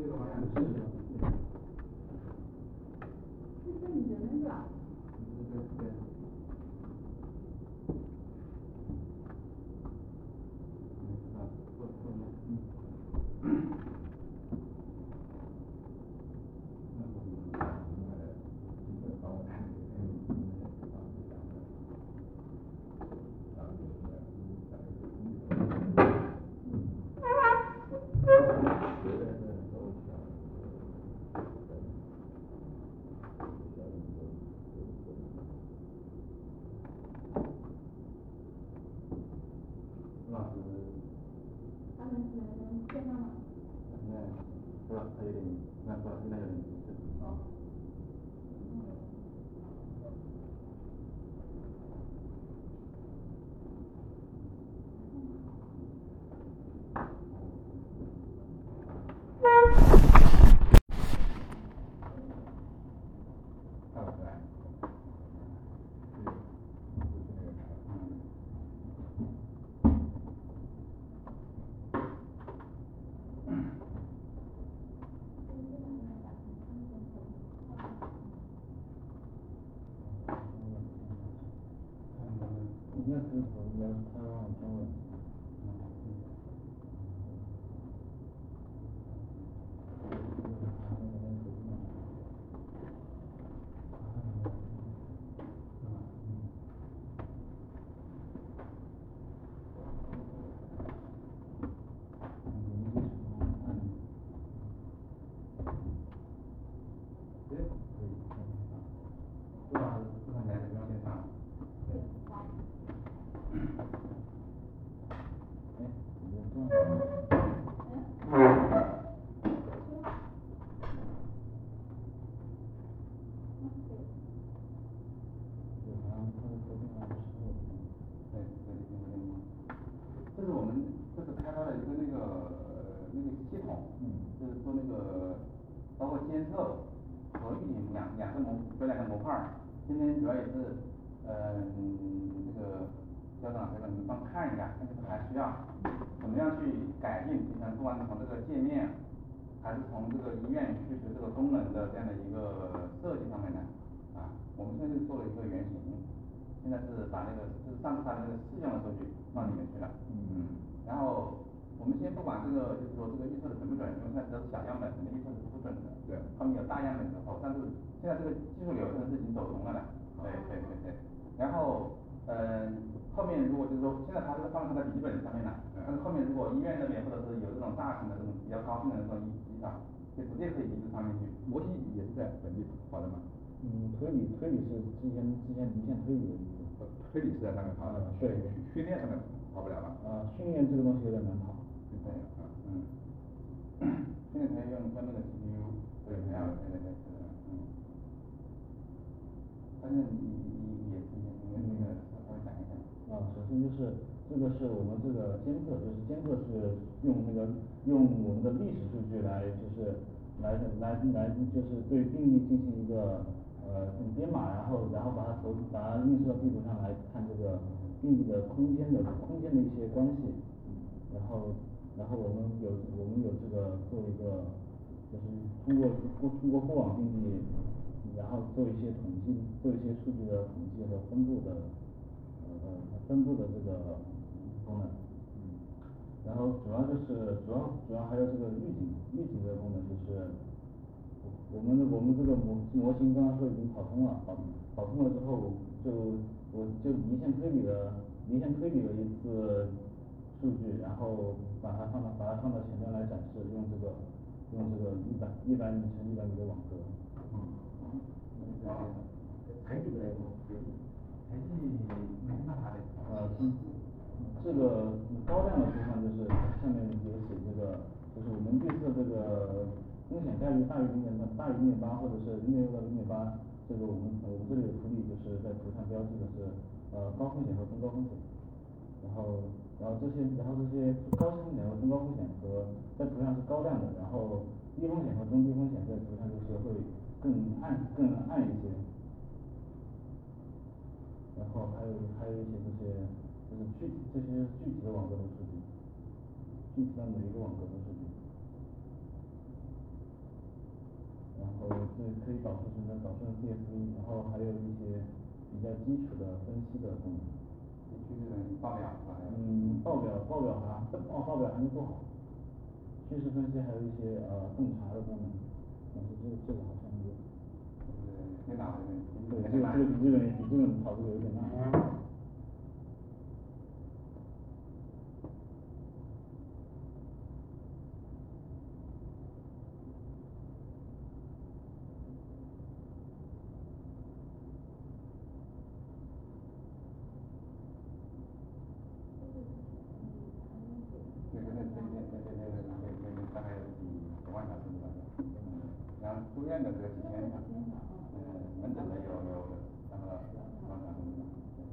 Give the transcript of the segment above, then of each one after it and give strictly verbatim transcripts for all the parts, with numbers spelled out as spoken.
这个方向是的。 这是你的那个。 对对对。老师， 他们能见到吗？ 现在是吧？他有点，那不，现在有点急事。 哦。 应该可以投，应该他让我中文。 这是我们这是开发了一个那个呃那个系统，就是说那个包括监测和预警两两个模这两个模块儿。今天主要也是呃这个校长这个你帮看一下，看这个还需要怎么样去改进，你看不管是从这个界面，还是从这个医院需求这个功能的这样的一个设计上面呢，啊，我们现在做了一个原型。现在是把那个就是上次把那个试用的数据放里面去了，嗯，然后我们先不管这个就是说这个预测的准不准，因为现在只是小样本，可能预测是不准的，对，后面有大样本之后，但是现在这个技术流程是已经走通了的，对对对对，然后呃后面如果就是说现在它这个放在它的笔记本上面了，但是后面如果医院那边或者是有这种大型的这种比较高性能的这种仪器上，就直接可以移植上面去，模型也是在本地跑的嘛。 嗯，推理推理是之前之前离线推理的意思。 推理是在上面跑的， 对， 训练上面跑不了吧？ 啊，训练这个东西有点难跑。 对啊，嗯，训练可以用用那个 C P U， 对，对对对对，嗯。但是你你也提前那个稍微讲一讲。 啊，首先就是这个是我们这个监测，就是监测是用那个用我们的历史数据来就是来来来就是对病例进行一个呃编码，然后然后把它投把它映射到地图上来看这个病例的空间的空间的一些关系，然后然后我们有我们有这个做一个就是通过通过过往病例，然后做一些统计，做一些数据的统计和分布的呃分布的这个功能。然后主要就是主要主要还有这个预警预警这个功能，就是我们我们这个模模型刚刚说已经跑通了，跑跑通了之后就我就离线推理了离线推理了一次数据，然后把它放到把它放到前端来展示，用这个用这个一百一百米乘一百米的网格。 材质的材质没办法的。 呃这个高亮的图像就是上面有写这个，就是我们预测这个风险概率大于零点大于零点八或者是零点六到零点八，这个我们我们这里的图例就是在图上标记的是呃高风险和中高风险。然后然后这些然后这些高风险和中高风险和在图上是高亮的，然后低风险和中低风险在图上就是会更暗更暗一些。然后还有还有一些这些就是具体这些具体的网格的数据，具体的每一个网格的数据。 然后这可以导出什么？导出 C S V， 然后还有一些比较基础的分析的功能。 地区这种报表是吧？ 嗯，报表报表好像哦报表还没做好。趋势分析还有一些呃洞察的功能，但是这个这个好像有。 就是电脑这边对，这个这个比这个比这个跑这个有点慢。 对对对对对对对对对对，大概有几十万小时吧。嗯，然后住院的这个几千条，嗯，门诊的有有那个两万小时吧。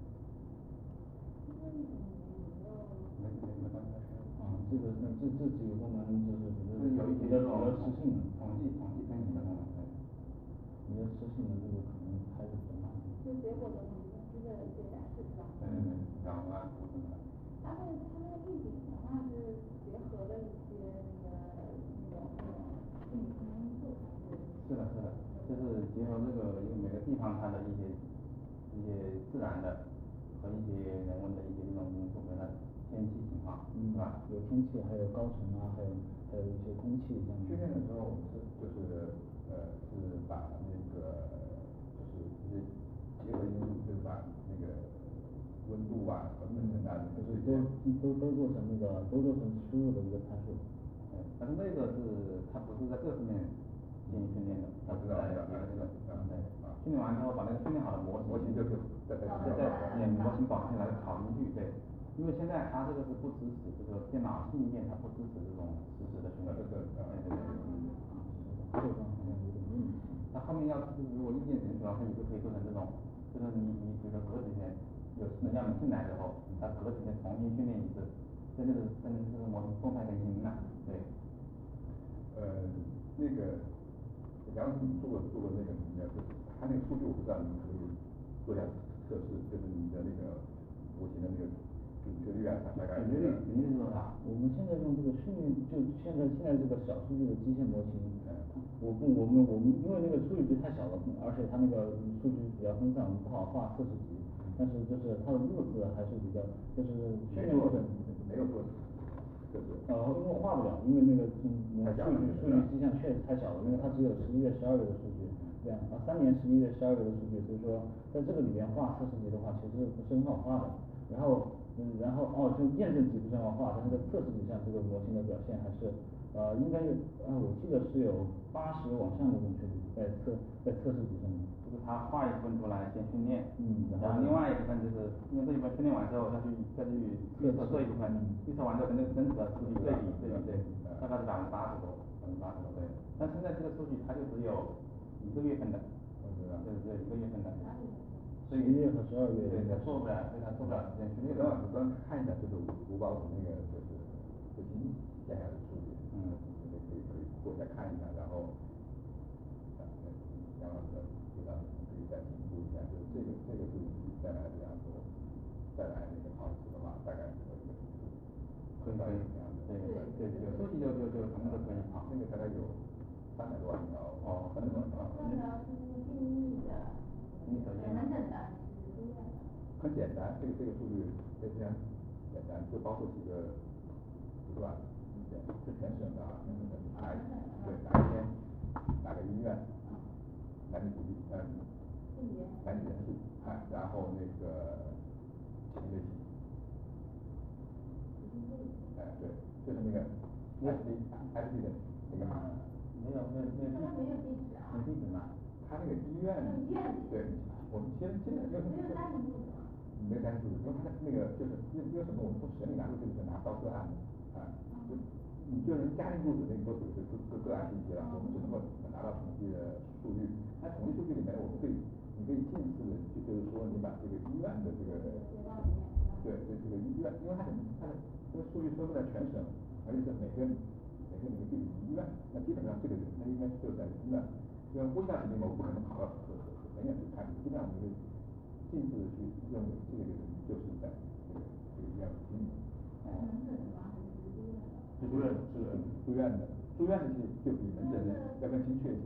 没没没办法。 啊，这个那这这几个功能就是比较是有一些比较比较统实性的。 统计统计分析的功能，对。 比较实性的这个可能还是比较慢。 就结果的统计分析的一些展示是吧？ 对对对，然后啊图什么的。 它那个它那个预警的话是结合了一些那个那种那种心理层面因素还是？ 是的是的，就是结合这个因为每个地方它的一些一些自然的和一些人文的一些这种因素，比如它天气情况是吧？ 有天气，还有高层啊，还有还有一些空气这样。 训练的时候我们是就是呃是把那个就是一些结合因素，就是把那个温度啊和本身啊就是都都都做成那个都做成输入的一个参数。 对，但是那个是它不是在这上面进行训练的，它是在别的这个对，训练完之后把那个训练好的模模型就是再再再再把模型保存下来拷进去，对。因为现在它这个是不支持这个电脑信件，它不支持这种实时的训练。 这个对对对。 这个好像有点问题。 它后面要就是如果意见允许的话，它也是可以做成这种，就是你你比如说隔几天有新的样本进来之后，它隔几天重新训练一次，这就是跟这个模型动态更新了，对。 呃，那个杨老师你做过做过那个什么呀？就是他那个数据我不知道你可不可以做一下测试，就是你的那个模型的那个准确率啊，大概。 准确率肯定是多少？ 我们现在用这个训练，就现在现在这个小数据的机械模型，我不我们我们因为那个数据集太小了，而且它那个数据比较分散，我们不好画测试集。但是就是它的路子还是比较，就是训练过程没有做测试。 呃，因为画不了，因为那个嗯数据数据机项确实太小了，因为它只有十一月十二月的数据，这样啊三年十一月十二月的数据，所以说在这个里边画测试集的话，其实不是很好画的。然后嗯然后哦就验证集不是很好画，但是在测试集上这个模型的表现还是呃应该有呃我记得是有八十往上的准确率在测在测试集上面。 就是他画一部分出来先训练， 嗯然后另外一部分就是因为这一部分训练完之后再去再去预测这一部分，预测完之后跟那个真实的数据对比对比对，大概是百分之八十多，百分之八十多对。但现在这个数据它就只有一个月份的，对对一个月份的。 十一月和十二月。 对，它做不了，所以它做不了时间训练。 刚我刚看一下，就是五保组那个就是最新下来的数据，嗯，可以可以过再看一下，然后。杨老师这个可以再评估一下，就是这个这个数据再来这样子，再来那个跑一次的话，大概是一个程度。 可以可以，对对对对，数据就就就什么都可以跑， 那个大概有三百多万条， 哦， 三百多万条。 三条是定义的，门诊的还是住院的？ 很简单，这个这个数据非常简单，就包括几个时段，是全省的啊，全省的哪对哪一天哪个医院。男女比例，呃，男女人数，哎，然后那个疾病类型，哎，对，就是那个 S D S D 的那个码。 没有没有没有地没有地址啊。 没地址嘛？ 他那个医院，对，我们现现在就是没有单独住址吗？ 没有单独住址，因为他那个就是因因为什么？我们从实力拿出就是拿到个案的，啊，就你就是家庭住址那个都属于是个个个案信息了，我们只能够拿到统计的数据。那统计数据里面，我们可以，你可以近似的，就就是说你把这个医院的这个，对对这个医院，因为它它的这个数据收录在全省，而且是每个每个每个具体医院，那基本上这个人他应该就在医院，因为呼吸道疾病嘛，我不可能跑到很很很远去看，基本上我们就近似的去认为这个人就是在这个这个医院附近的。 门诊的吗？还是住院的？ 住院是住院的，住院的就就比门诊的要更精确一些。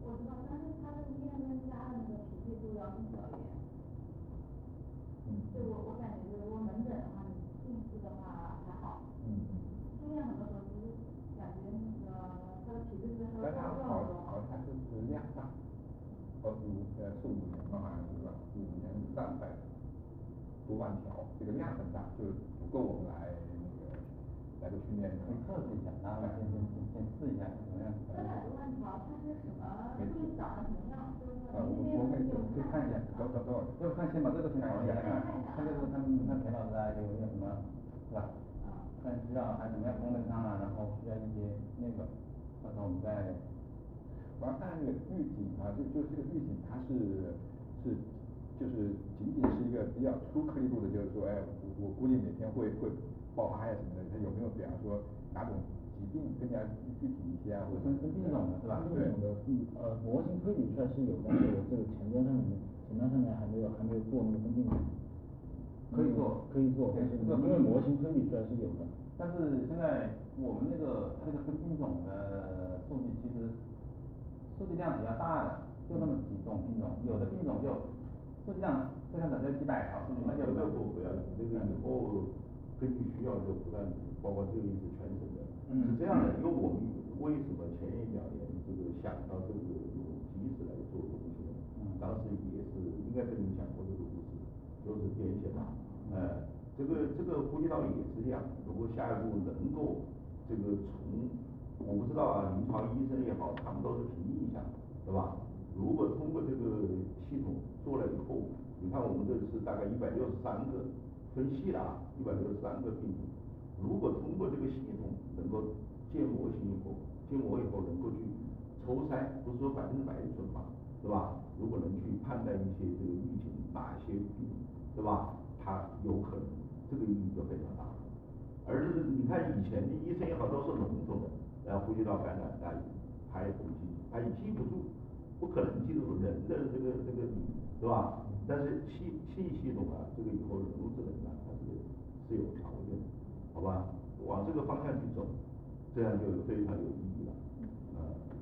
我知道，但是它的医院跟家的那个匹配度要更高一点。 嗯。 就我我感觉，如果门诊的话，你近视的话还好。 嗯。 住院很多时候其实感觉那个它的匹配度稍微但它好高一点。 好像是是量大，呃五呃是五年嘛，好像是吧？五年三百多万条，这个量很大，就足够我们来那个来个训练的。 可以测试一下，然后先先先先试一下怎么样。 三百多万条，它是什么？会长得什么样？就是呃，我我可以可以看一下，等等等会儿， 要不看先把这个先讨论一下看，看这个他们看田老师啊，给我一些什么，是吧？看需要还怎么样功能上啊，然后需要一些那个，到时候我们再。 我要看那个预警啊，就就这个预警它是是就是仅仅是一个比较粗颗粒度的，就是说，哎，我我估计哪天会会爆发呀什么的，它有没有比方说哪种疾病更加具体一些啊，或者分分病种的是吧？ 病种的，嗯呃模型推理出来是有，但是我这个前端上面前端上面还没有还没有做那个分病种。 可以做， 可以做，但是因为模型推理出来是有的。 但是现在我们那个它这个分病种的数据其实数据量比较大的，就那么几种病种，有的病种就数据量非常少，就几百条数据，那就这个不不要紧，这个以后根据需要就不断包括这个是全省的，是这样的，因为我们为什么前一两年这个想到这个用机子来做东西呢？当时也是应该跟你讲过这个故事，就是癫痫嘛，呃，这个这个呼吸道也是这样，如果下一步能够这个从我不知道啊，临床医生也好，他们都是凭印象，对吧？如果通过这个系统做了以后，你看我们这是大概一百六十三个分析了啊，一百六十三个病种，如果通过这个系统能够建模型以后，建模以后能够去抽筛，不是说百分之百准嘛，对吧？如果能去判断一些这个预警哪些病，对吧？它有可能这个意义就非常大了。而是你看以前的医生也好都是笼统的，呃呼吸道感染啊，他也不记，他也记不住，不可能记住人的这个这个是吧？但是系系系统啊，这个以后人工智能啊，它是是有条件的，好吧？往这个方向去走，这样就非常有意义了，嗯。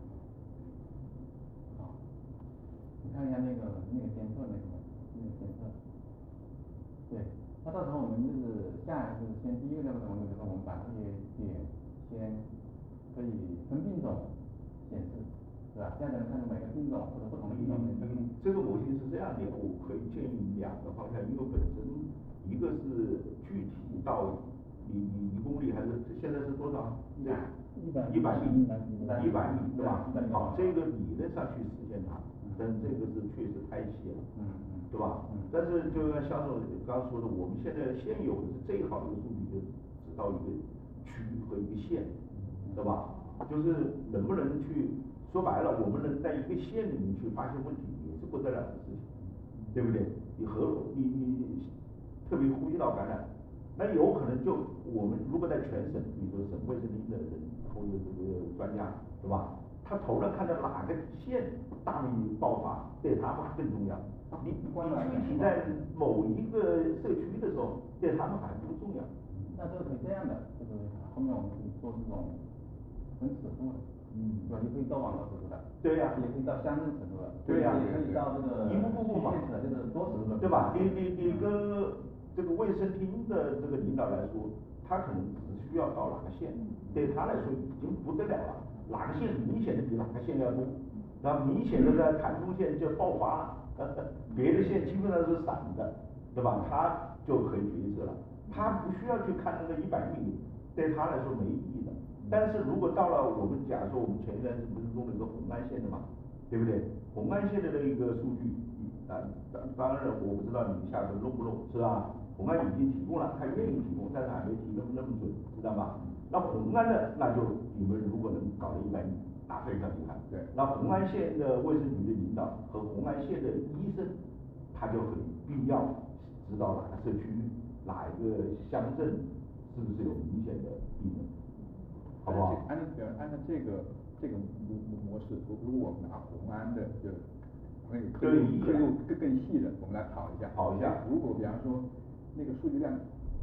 好，你看一下那个那个监测那个那个监测，对，那到时候我们就是下一个就是先第一个就是什么呢？就是我们把这些点先可以分病种显示，是吧？这样才能看出每个病种或者不同的病种。 嗯，这个模型是这样的，我可以建议两个方向，因为本身一个是具体到你你一公里还是现在是多少？ 一百一百一百米，一百米对吧？好，这个理论上去实现它，但这个是确实太细了， 嗯嗯， 对吧？但是就像肖总刚刚说的，我们现在现有的是最好的一个数据，就只到一个区和一个县，对吧？就是能不能去说白了，我们能在一个县里面去发现问题，也是不得了的事情，对不对？你何你你特别呼吸道感染，那有可能就我们如果在全省，比如说省卫生厅的人或者这个专家，对吧？他头上看到哪个县大面爆发，对他们更重要。你你具体在某一个社区的时候，对他们还不重要。 那这个可以这样的，就是后面我们可以做这种分尺度的，嗯，对吧？也可以到网络尺度的， 对呀、啊， 也可以到乡镇尺度的， 对呀、啊， 也可以到这个一步步步嘛， 就是多尺度的， 对吧？你你你跟这个卫生厅的这个领导来说，他可能只需要到哪个县，对他来说已经不得了了，哪个县明显的比哪个县要多，然后明显的在台风县就爆发了，呵呵，别的县基本上是散的，对吧？他就很决策了，他不需要去看那个一百米，对他来说没意义的。但是如果到了我们假如说我们前一段时间不是弄了一个红安县的嘛，对不对？红安县的那一个数据，啊，当然我不知道你们下次弄不弄，是吧？红安已经提供了，他愿意提供，但是还没提那么那么准，知道吧？那红安的那就你们如果能搞到一百米，那非常厉害。 对。 那红安县的卫生局的领导和红安县的医生，他就很必要知道哪个社区、哪一个乡镇是不是有明显的病人。好不好？ 按照按照这个这个模模式，如果我们拿红安的就那个科度科度更更细的，我们来跑一下。 跑一下。 如果比方说那个数据量足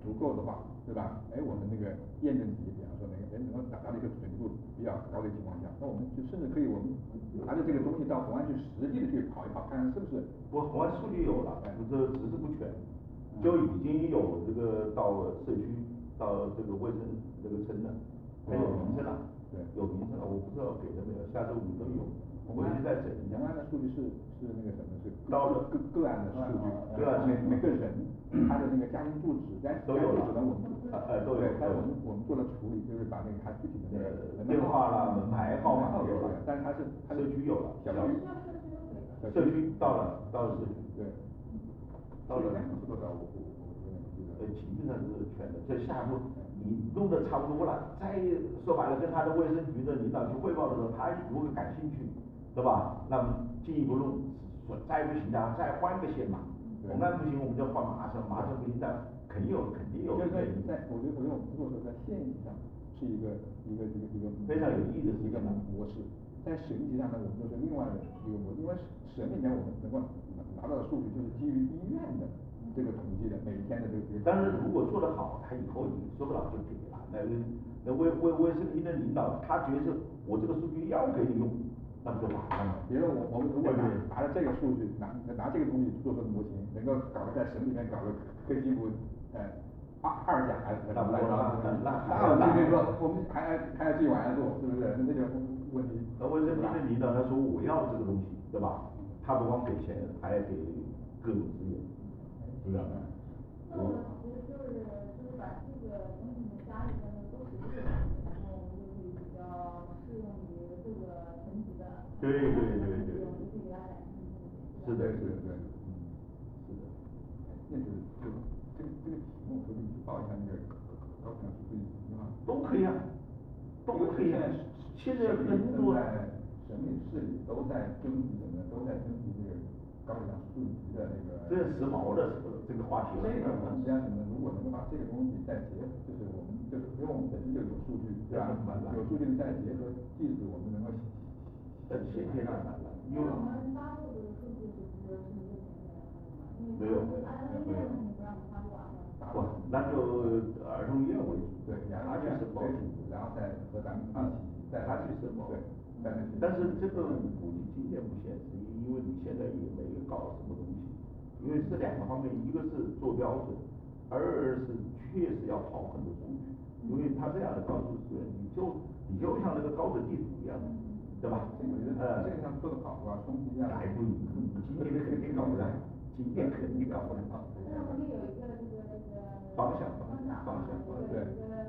足够的话，对吧？哎，我们那个验证体，比方说那个人能够达到一个准确度比较高的情况下，那我们就甚至可以我们拿着这个东西到红安去实际的去跑一跑，看看是不是。 不，红安数据有了，这只是不全，就已经有这个到社区到这个卫生这个村了，它有名称了， 对， 有名称了，我不知道给了没有，下周五都有，回去再整一下。 红安的数据是是那个什么是到了个个案的数据， 个案每每个人他的那个家庭住址，但都有了， 我们呃都有， 对，但我们我们做了处理，就是把那个他具体的那个电话啦、门牌号码有了， 但是他是社区有了， 小区社区到了到了社区， 对， 到了多少我我我呃基本上是全的，这下一步你弄得差不多了，再说白了跟他的卫生局的领导去汇报的时候，他如果感兴趣，对吧？那么进一步弄，说再不行的再换个县嘛，红安不行我们就换麻省，麻省不行但肯定有肯定有。 就是在我觉得我觉得我们如果说在县级上是一个一个一个一个非常有意义的一个模式，在省级上呢，我们就是另外的一个模式，因为省里面我们能够拿到的数据就是基于医院的这个统计的每一天的这个。 但是如果做得好，他以后你说不了就给了，那那卫卫卫生厅的领导他觉得我这个数据要给你用，那不就完了吗？ 比如说我我们如果拿拿着这个数据，拿拿这个东西做成模型，能够搞得在省里面搞个科技部呃二二甲还是什么来着？那那我们就说我们还要还要继续往下做，是不是？那就问题。 那卫生厅的领导他说我要这个东西，对吧？他不光给钱，还要给各种资源，是吧？ 那我们其实就是就是把这个东西家里边的都实现，然后我们就可以比较适用于这个层级的。 对对对对。 我们就可以给他展示是的，是的，对， 嗯，是的。那就是就这个这个题目可以去报一下那个高考数据题吗？ 都可以啊，都可以啊。现在很多省里市里都在征集什么？都在征集这个高考数据题的那个。 这是时髦的这个话题了。 这个我们实际上什么？如果能够把这个东西再结合，就是我们就是因为我们本身就有数据，对吧？有数据再结合技术，我们能够。 呃，现现在难了，因为。 我们发布的数据是不是是一个全面的？ 没有没有没有。不，那就儿童医院为主， 对， 他去申报， 然后再和咱们一起再他去申报， 对。 但是这个估计经验不显示，因为你现在也没有搞什么东西，因为是两个方面，一个是做标准，二是确实要跑很多数据，因为他这样的告诉是，你就你就像那个高德地图一样的，对吧？ 这个我觉得这个上做得好的话，冲击一下。 还不你你今天肯定搞不来，今天肯定搞不来。 那我们有一个这个这个。 方向方向方向对。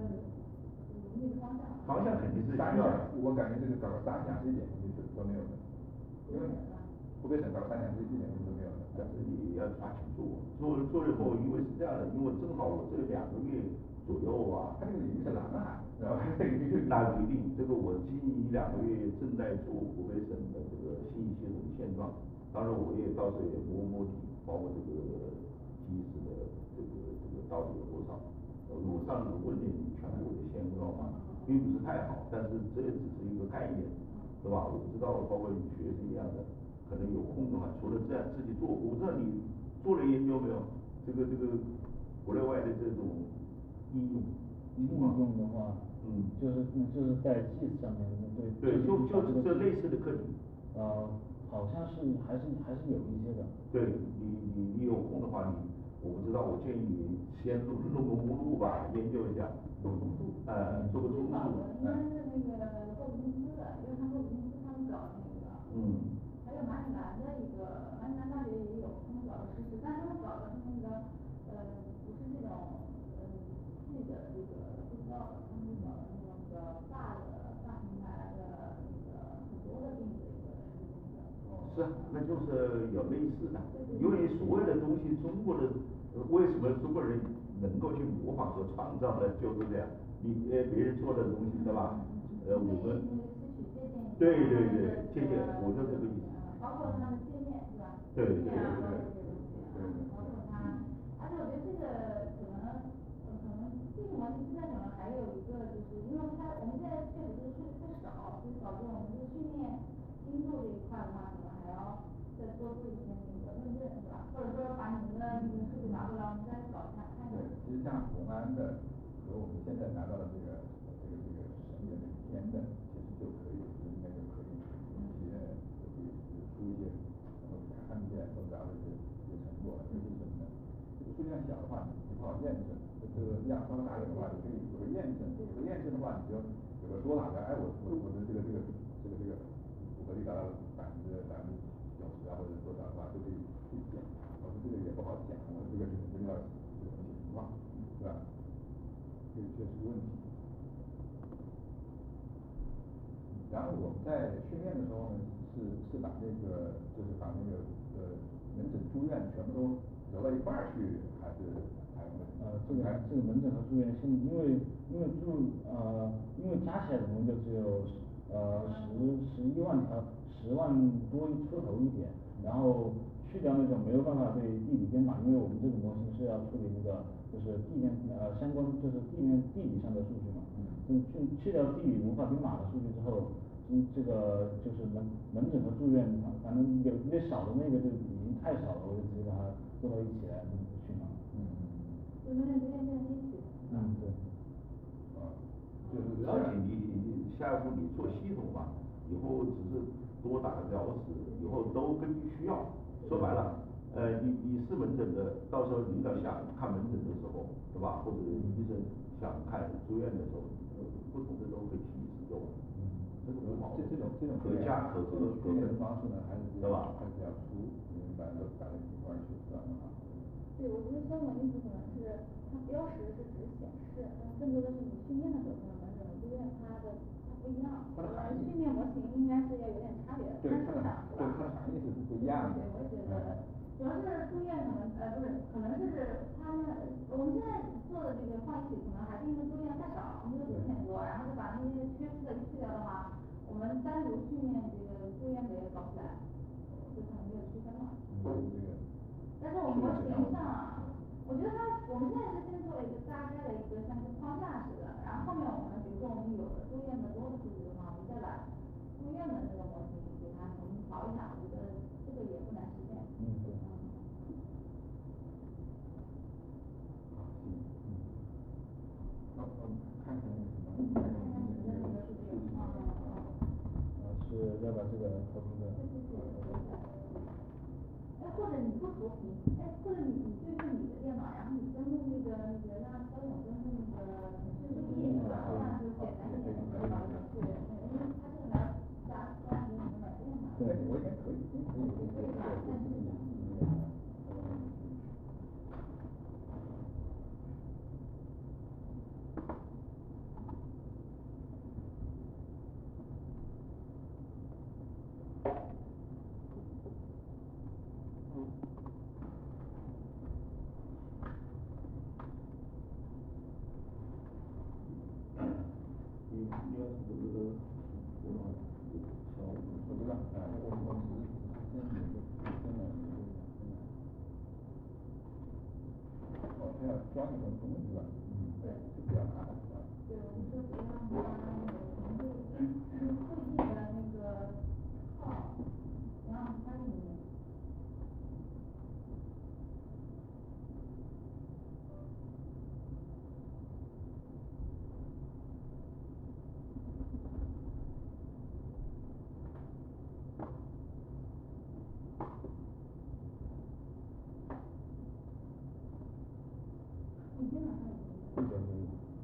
方向肯定是三项，我感觉这个搞个三项是一点问题都没有的，因为湖北省搞三项是一点问题都没有的。 但是你要抓紧做，做做了以后，因为是这样的，因为正好我这两个月左右啊， 它这个领域是蓝海，然后那不一定，这个我近一两个月正在做湖北省的这个信息系统现状，当然我也到时候也摸摸底，包括这个机时的这个这个到底有多少。我上次问了你全国的现状嘛，并不是太好，但是这只是一个概念，对吧？我不知道，包括你学是一样的，可能有空的话，除了这样自己做，我不知道你做了研究没有？这个这个国内外的这种应用。 应用的话， 嗯， 就是就是在 G I S 上面对。 对，就就是这类似的课题。 呃，好像是还是还是有一些的。 对你你你有空的话，你我不知道，我建议你先弄弄个目录吧，研究一下。 做个中数， 呃，做个中数。 应该是那个霍普金斯的，因为他霍普金斯他们搞那个。 嗯。 还有马里兰的一个，马里兰大学也有，他们搞的实时，但他们搞的是那个呃不是这种呃细的这个布道的，他们搞的那种比较大的大平台的那个很多的病的一个实时的。 是，那就是有类似的，因为所有的东西，中国的为什么中国人能够去模仿和创造的，就是这样，你呃别人做的东西，对吧？呃，我们对对对，借鉴，我就这个意思。 包括它的界面是吧？ 对对对对。 包括它，而且我觉得这个可能可能这个模型现在可能还有一个，就是因为它我们现在确实是不少，就是导致我们这个训练精度这一块的话，可能还要再多做一些那个论证是吧？或者说把你们的那个数据拿过来，我们再搞一下看一下。 对，其实像像红安的和我们现在拿到的这个这个这个省里的编的，其实就可以，应该就可以一些就可以出一些能够看见或者是一些成果，尤其是什么呢？这个数量小的话，你不好验证；这个量稍微大一点的话，你可以有个验证。有个验证的话，你就有个说法，哎，我我我的这个这个这个这个符合率达到百分之百分之九十啊，或者多少的话，就可以去讲。我说这个也不好讲，我这个是真要这个东西情况，是吧？这个确实是问题。然后我们在训练的时候呢，是是把那个就是把那个呃门诊住院全部都揉到一块儿去，还是还是呃这个这个门诊和住院现因为因为住呃因为加起来总共就只有呃十十一万条十万多出头一点，然后去掉那种没有办法对地理编码，因为我们这个模型是要处理那个就是地面呃相关就是地面地理上的数据嘛，嗯去去掉地理无法编码的数据之后，嗯这个就是门门诊和住院反正有越少的那个就已经太少了，我就直接把它做到一起来去嘛。 嗯嗯就门诊住院建在一起。 嗯对。 啊，就是主要你你你下一步你做系统嘛，以后只是多打个标识，以后都根据需要。说白了，呃，你你是门诊的，到时候领导想看门诊的时候，对吧？或者医生想看住院的时候，呃，不同的都可以提使用。这个不矛盾。 这这种这种可加可合可训练分的方式呢，还是比较对吧？ 还是比较粗，明白都打在一块儿去，是吧？ 对，我觉得相关意思可能是它标识是只显示，但更多的是你训练的时候，可能门诊和住院它的它不一样。 它的含义。 训练模型应该是要有点差别的。 对它的对它的含义是不一样的。 对，我也觉得，主要是住院可能呃不是，可能就是他们我们现在做的这个放一起，可能还是因为住院太少，没有九千多，然后就把那些缺失的去掉的话，我们单独训练这个住院的也搞不来，就可能没有区分了。 嗯，这个。 但是我们模型上，我觉得它我们现在是先做了一个大概的一个像是框架式的，然后后面我们比如说我们有的住院的多的数据的话，我们再把住院的那个模型给它重新调一下，我觉得这个也不难实现。 嗯对。 那我看看那个什么，看看你们那个数据啊。 呃是要把这个投屏的。 对对对，我留下来。哎，或者你不投屏，哎，或者你你对着你的电脑，然后你登录那个那个让肖勇登录那个腾讯会议，这样就简单一点，可以搞程序，因为他这个来加加你什么软件嘛。 对，我应该可以，应该可以，可以可以可以可以。 你你要是这个电脑小， 我知道，哎，我我只是先有个先来先来。哦，还要装一个东西是吧？嗯，对，就比较麻烦，是吧？ 对，我们就不让他那个会会议的那个号，然后他给你。你电脑上有这个是。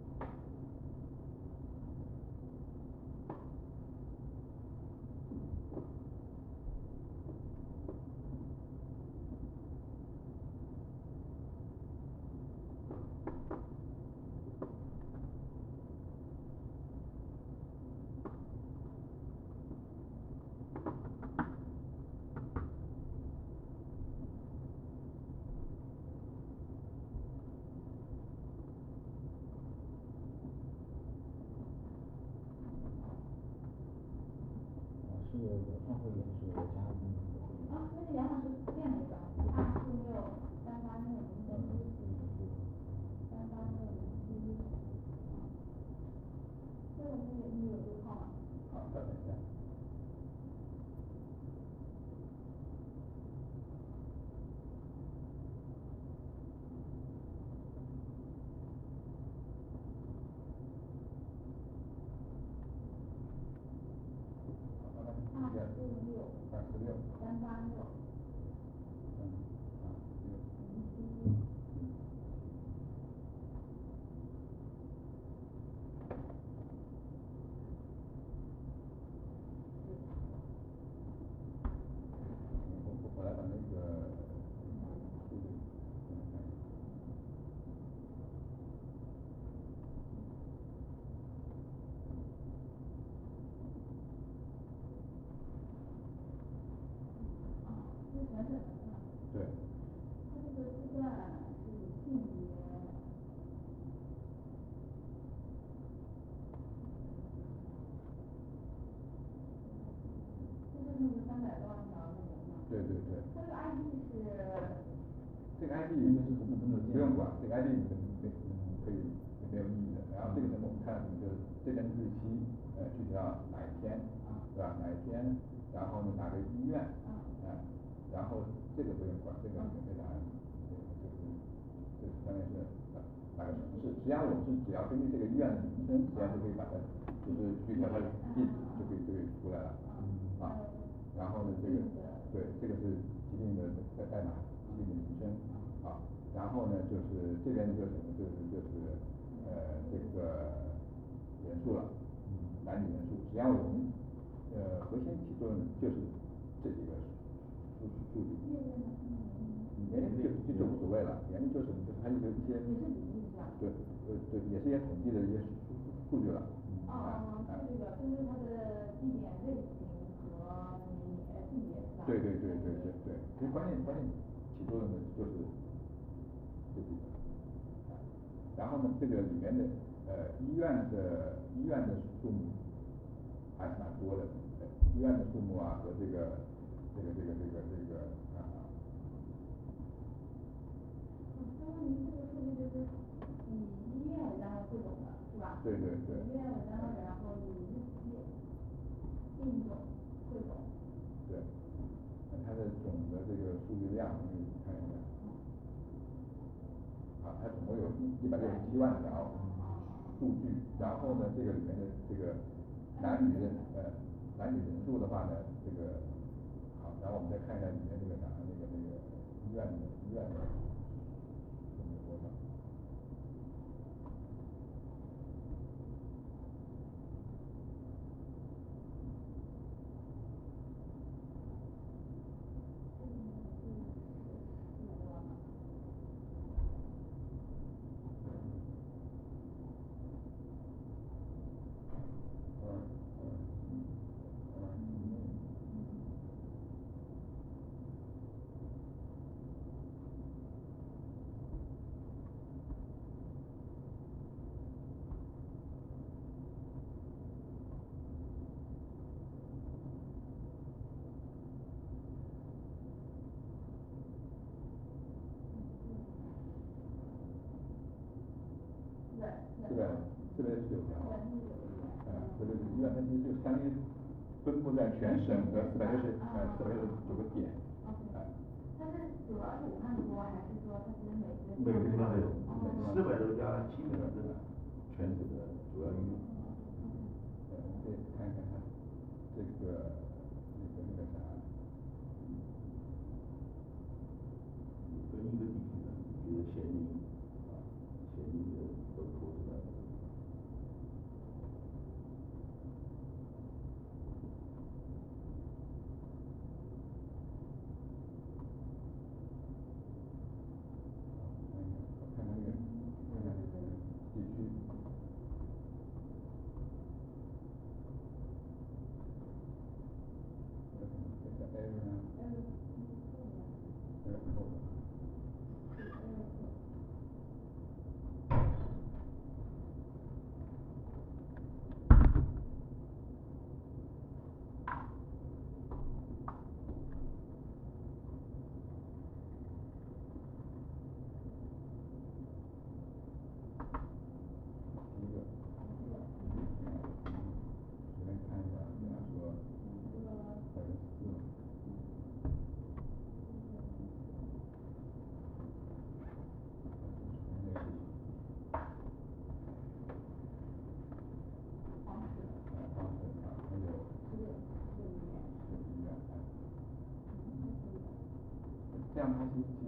是我创会议还是我加的那个会议？ 啊，那个杨老师变了一个，他是没有三八那个零零一，三八那个零一，这个你你有这个号吗？ 好，等一下。 六。 三八六。 嗯啊六。我我我来把那个数据给你看一下。 这是全省的是吧？ 对。 它这个字段是性别。这就是那个三百多万条那个是吧？ 对对对。 它这个I D是。 这个I D 不用管，这个I D 你可以可以没有意义的。然后这个什么我们看就是这边日期，呃具体到哪一天，对吧？哪一天，然后呢哪个医院，啊，然后这个不用管，这个免费答案，这个就是这上面是哪哪个城市，实际上我们是只要根据这个医院的名称，实际上就可以把它就是具体到它的地址就可以就可以出来了，啊，然后呢这个对这个是疾病的代代码，疾病的名称。啊，然后呢，就是这边就是什么，就是就是呃这个人数了，男女人数，实际上我们呃核心起作用就是这几个数数据。年龄就就就无所谓了，年龄就是就是还有一些一些。 也是比例是吧？ 对，呃对，也是一些统计的一些数数据了。 哦哦，就这个就是它的地点类型和年龄呃性别是吧？ 对对对对对对，其实关键关键起作用的就是这几个，然后呢，这个里面的呃医院的医院的数目还是蛮多的，医院的数目啊和这个这个这个这个这个啊。 相当于这个数据就是以医院为单位汇总的是吧？ 对对对。 以医院为单位，然后以日期、病种汇总。 对，它的总的这个数据量你看一下。啊，它总共有一百六十七万条数据，然后呢，这个里面的这个男女的呃男女人数的话呢，这个好，然后我们再看一下里面这个啥那个那个医院的医院的数目多少。四百四百十九条，呃，这个医院它其实就相当于分布在全省的四百六十呃四百六十九个点。 它是主要是武汉多还是说它是每个每个地方都有，四百多家基本上是全省的主要医院。 呃，可以看一看它这个那个那个啥。 跟一个地区的，比如咸宁啊，咸宁的都投出来了。 看那个看看这个地区。这个 area。area code。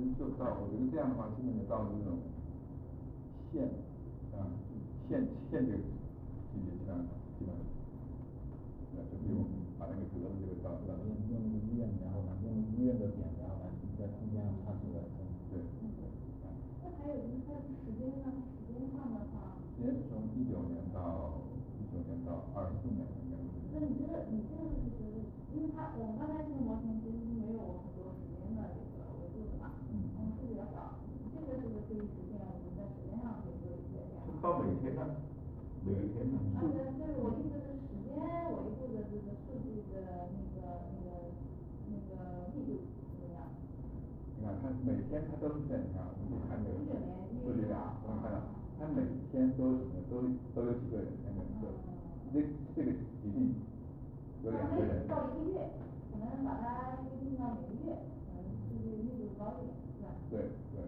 就到，我觉得这样的话，基本就到了这种县啊，县县这个级别，基本上基本上，呃，就比如把那个格子这个到到用用那个医院，然后呢，用医院的点，然后来在中间插出来。 对。 那还有就是它时间上，时间上的话。 时间是从一九年到一九年到二四年应该是。 那你这个你这个就是，因为它我们刚才这个模型其实是没有很多时间的这个维度的嘛， 嗯， 我们数比较少，这个是不是可以实现我们在时间上可以做一些变化？ 到每天呢，每一天呢。 啊对，就是我意思是时间维度的这个数据的那个那个那个密度怎么样？ 你看它每天它都是这样，你看我们可以看这个数据量，我们看到它每天都有什么都都有几个人，那个这这这个疾病有两个人。 到一个月，可能把它规定到每个月，可能数据密度高一点，是吧？ 对对，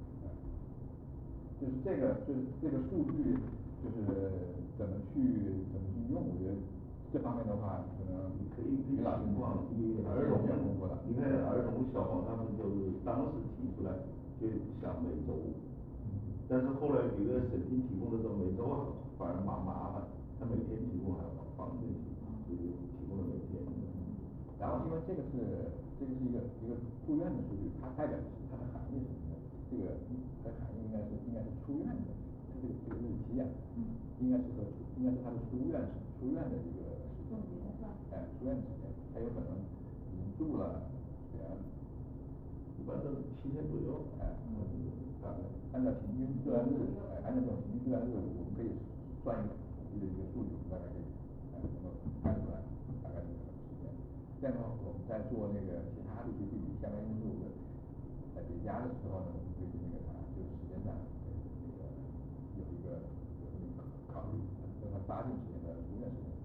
就是这个就是这个数据就是怎么去怎么去用，我觉得这方面的话可能可以可以老师情况，你儿童你看儿童小黄他们就是当时提出来就想每周，但是后来别的省厅提供的时候每周反而蛮麻烦，他每天提供还方便一些，所以提供了每天。 然后因为这个是这个是一个一个住院的数据，它代表的是它的含义是什么？这个它的含义应该是应该是出院的，它这个这个日期啊，应该是和应该是他的出院出院的一个时间，哎，出院的时间，他有可能已经住了，对啊， 一般都是七天左右， 哎，大概按照平均住院日，哎，按照这种平均住院日，我们可以算一个统计的一个数据，大概可以哎能够看出来大概是什么时间。这样的话，我们在做那个其他的一些地理相关因素的在叠加的时候呢，我们可以那个啥，就是时间上那个有一个有一个考虑，让它搭进时间的出院时间。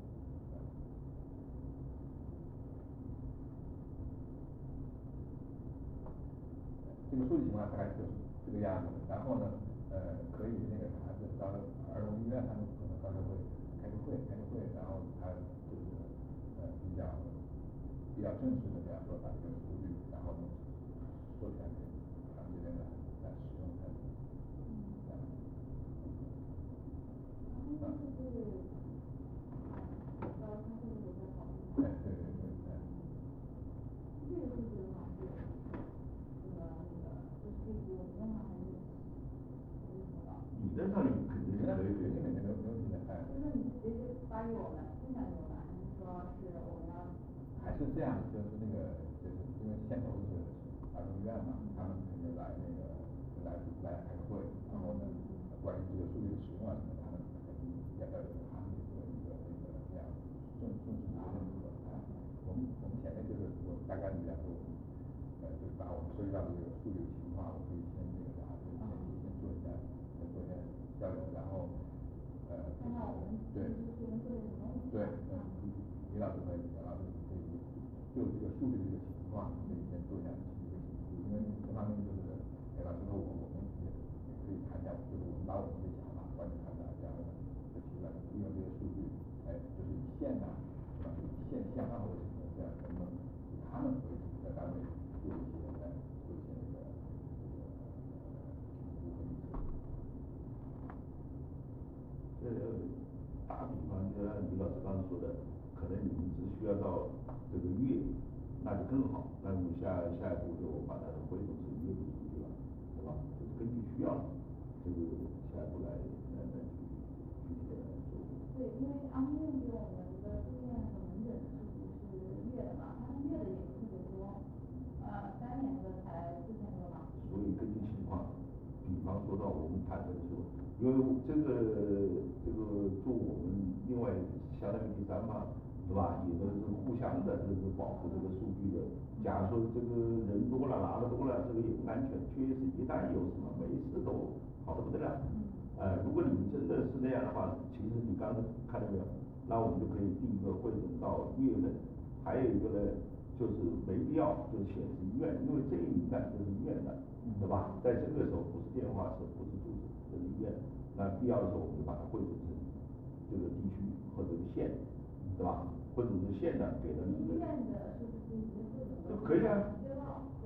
这个数据情况大概就是这个样子，然后呢，呃，可以那个啥，就是到儿童医院，他们可能到时候会开个会，开个会，然后他就是呃比较比较正式的这样说把这个数据，然后呢授权给他们这边来来使用它。 嗯。嗯。 对对对对对。 这个数据的话是这个那个就是可以给我们用吗？还是还是怎么着？ 理论上你肯定是可以给的， 没有没有问题的，哎。 就是你直接发给我们，分享给我们，还是说是我们要？ 还是这样，就是那个就是因为牵头是儿童医院嘛，他们肯定来那个来来开个会，然后呢，关于这个数据的使用啊什么，他们肯定要要有他们的一个一个那个这样正正式的认可啊。我们我们前面就是我大概比方说，呃，就是把我们收集到的这个数据情况，我可以先那个啥，就前期先做一下，先做一下交流，然后呃，对对，嗯，李老师和杨老师可以就这个数据的这个情况，可以先做一下一个评估，因为这方面就是给老师和我我们也也可以谈一下，就是我们把我们的想法观点谈出来，然后呢就提出来，利用这些数据，哎，就是以县呐，是吧？以县乡啊或者什么这样能不能以他们为主的单位做一些哎做一些那个这个评估和预测。 呃，打比方，就像李老师刚才说的，可能你们只需要到这个月，那就更好。那我们下下一步就把它汇总成月度数据了，对吧？就是根据需要，这个下一步来来来具体的来做。 对，因为安徽给我们的住院和门诊的数据是月的嘛，他们月的也不特别多，呃，三年的才四千多嘛。 所以根据情况，比方说到我们谈的时候，因为这个这个做我们另外相当于第三方，对吧？也都是互相的，就是保护这个数据的。假如说这个人多了，拿的多了，这个也不安全。确实，一旦有什么，每次都好的不得了。呃，如果你们真的是那样的话，其实你刚才看到没有？那我们就可以定一个汇总到月份。还有一个呢，就是没必要就显示医院，因为这一敏感就是医院的，对吧？在这个时候不是电话，是不是住址，这是医院。那必要的时候，我们就把它汇总成这个地区或者是县，对吧？汇总成县的给了你。 医院的是不是直接汇总到？ 可以啊。 街道，不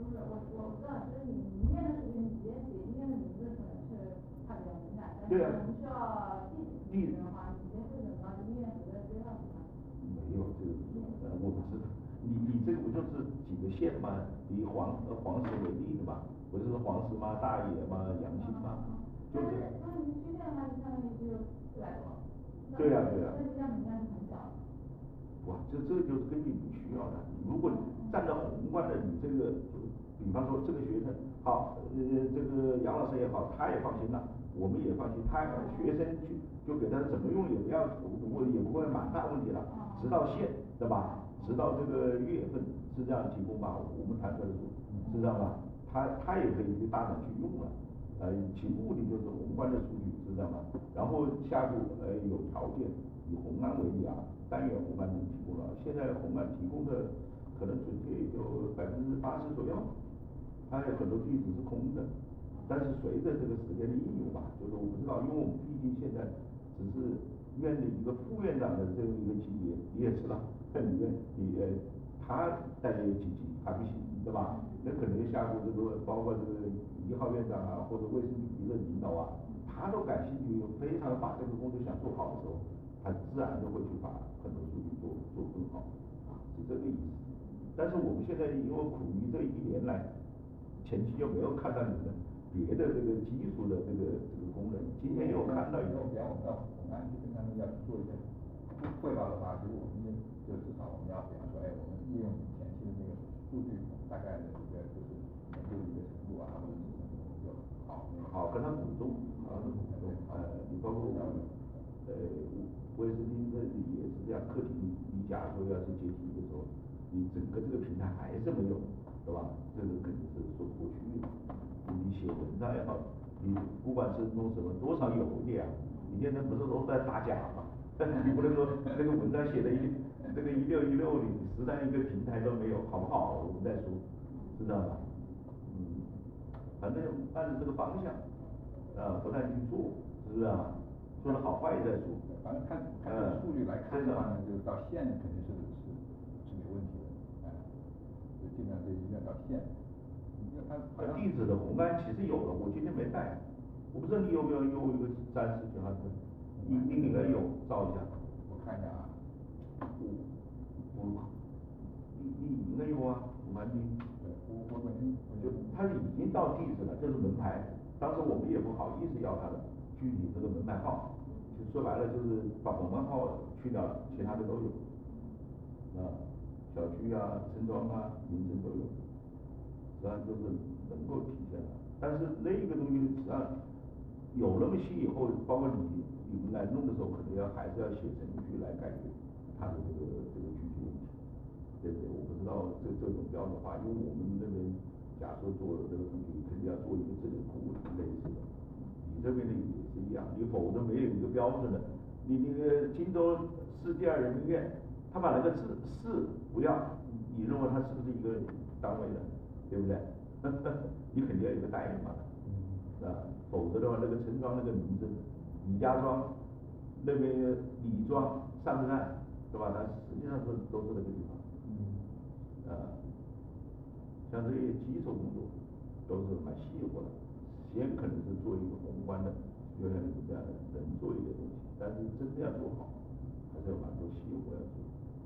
是我我知道，就是你医院的数据，你直接写医院的名字可能是它比较敏感，但是我们需要地址的话，你直接会等到医院所在资料是吗？ 没有这个，呃，我不知道。你你这个不就是几个县吗？以黄呃黄石为例的吧，不就是黄石吗？大冶吗？阳信吗？就但是。 是那你区县的话，就相当于只有四百多。 对呀、对呀、 那这样名单是很小的。 哇，这这就是根据你需要的。如果站在宏观的，你这个，比方说这个学生好，呃，这个杨老师也好，他也放心了，我们也放心，他学生去就给他怎么用也不要，我也不会蛮大问题了，直到县，对吧？直到这个月份是这样提供吧，我们谈出来的数是这样吧？他他也可以去大胆去用了，呃，其目的就是宏观的数据是这样吧？然后下步呃有条件，以红安为例啊。单元红安能提供了，现在红安提供的可能准确也就百分之八十左右，它有很多地址是空的，但是随着这个时间的应用吧，就是我不知道，因为我们毕竟现在只是院的一个副院长的这么一个级别，你也知道，在里面你呃他带这几级还不行，对吧？那可能下步这个包括这个一号院长啊，或者卫生局的领导啊，他都感兴趣，非常把这个工作想做好的时候。他自然就会去把很多数据做做更好，啊，是这个意思。但是我们现在因为苦于这一年来，前期就没有看到你们别的这个技术的这个这个功能，今天又看到一个。 比方我们要红安去跟他们要做一些汇报的话，其实我们就至少我们要比方说，哎，我们利用前期的那个数据，大概的一个就是研究的一个程度啊，或者是什么就好。 好跟他鼓动，好跟他鼓动，呃，你包括呃。威斯汀这里也是这样，课题你你假如说要是解题的时候，你整个这个平台还是没有，对吧？这个肯定是说不过去的。你写文章也好，你不管是弄什么，多少有一点啊。你现在不是都在打假嘛？但是你不能说那个文章写的一这个一六一六里，实在一个平台都没有，好不好？我们再说，知道吧？嗯，反正按照这个方向，啊，不断去做，是不是啊？说的好坏也在说。 反正看看这个数据来看的话呢，就是到县肯定是是是没问题的，哎，就尽量就一定要到县。你就他好像地址的红安其实有了，我今天没带，我不知道你有没有用一个三十九号针，你你应该有，照一下。 我看一下啊。 我我你你应该有啊，红安的。 对，我我本身就他是已经到地址了，这是门牌，当时我们也不好意思要他的具体这个门牌号。就说白了就是把门牌号去掉了，其他的都有，啊，小区啊、村庄啊、名称都有，实际上就是能够体现了。但是那个东西实际上有那么些以后，包括你你们来弄的时候，可能要还是要写程序来解决它的这个这个具体问题，对不对？我不知道这这种标准化，因为我们那边假设做这个数据，肯定要做一个智能库类似的。你这边的也是一样，你否则没有一个标准的，你那个荆州市第二人民院，他把那个市市不要，你认为它是不是一个单位的，对不对？你肯定要有一个代码，啊，否则的话那个村庄那个名字，李家庄，那边李庄上镇岸，对吧？它实际上是都是那个地方，嗯，啊，像这些基础工作都是蛮细活的。先可能是做一个宏观的，就像你们这样的能做一点东西，但是真的要做好，还是有蛮多细活要做。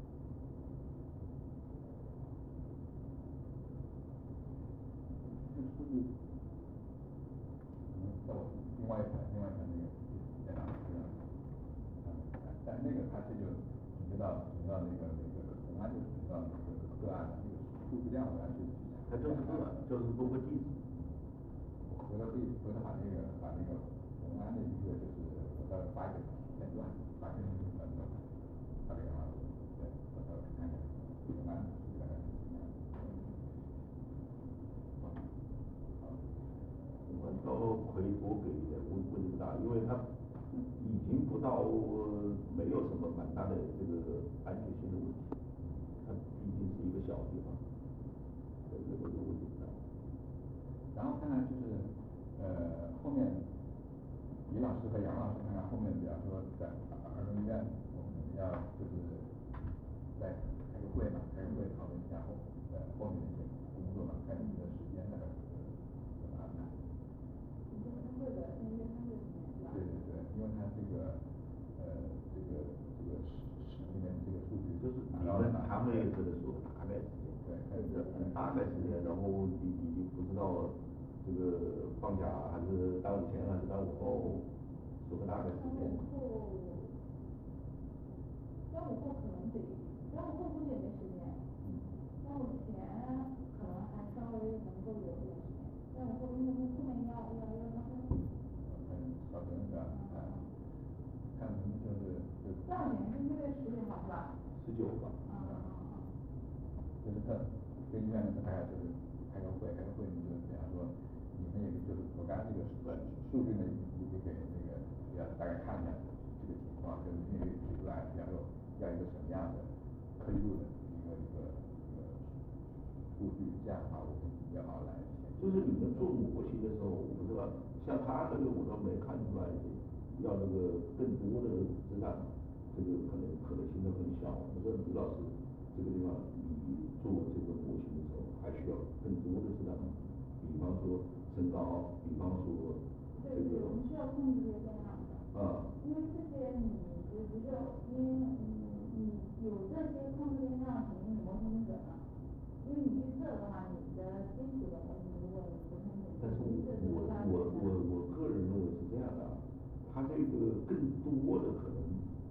这个数据，嗯，到另外一台，另外一台那个电脑这样，嗯，但那个它这就准确到准确到那个那个宏安就准确到那个个案的那个数据量来去。 它就是个案，就是多个地址。 回头可以回头把那个把那个宏安的一个就是我到时候发一个片段，发给你们的，发给杨老师，对，我到时候看一下宏安大概是怎么样。 我都可以多给一点，问问题不大，因为它已经不到没有什么蛮大的这个安全性的问题，它毕竟是一个小地方，这个这个问题不大。 然后看看就是呃后面李老师和杨老师看看后面，比方说在儿童医院，我们要就是再开个会嘛，开个会讨论一下后呃后面的一些工作嘛，看你们的会的签约三个十年是吧？ 对对对，因为它这个呃这个这个是是里面这个数据就是你们他们也只能说大概时间， 对， 大概时间，然后你你不知道这个放假还是耽误前还是耽误后，说个大概时间。 端午后可能得，端午后估计也没时间，端午前可能还稍微能够有点时间，端午后因为后面要要要上升。 嗯，好的是吧？啊，看咱们就是就端午节是一月十几号是吧？ 十九吧。 啊啊啊。 就是他跟医院的大概就是开个会，开个会你就比方说你们也就是我刚才这个数据呢，你就给那个要大概看一下这个情况，就是因为提出来，比方说要一个什么样的可以度的一个一个一个数据，这样的话我们比较好来。 就是你们做模型的时候，我不知道，像他那个我倒没看出来，要那个更多的质量，这个可能可能性都很小。我说李老师，这个地方你做这个模型的时候，还需要更多的质量，比方说身高，比方说这个。 对，我们需要控制这些变量的。 啊。 因为这些你就比如说，因为你你有这些控制变量，肯定你模型是准的。因为你预测的话，你的基础的模型如果你不是很准， 但是预测我我我我个人认为是这样的，它这个更多的可能，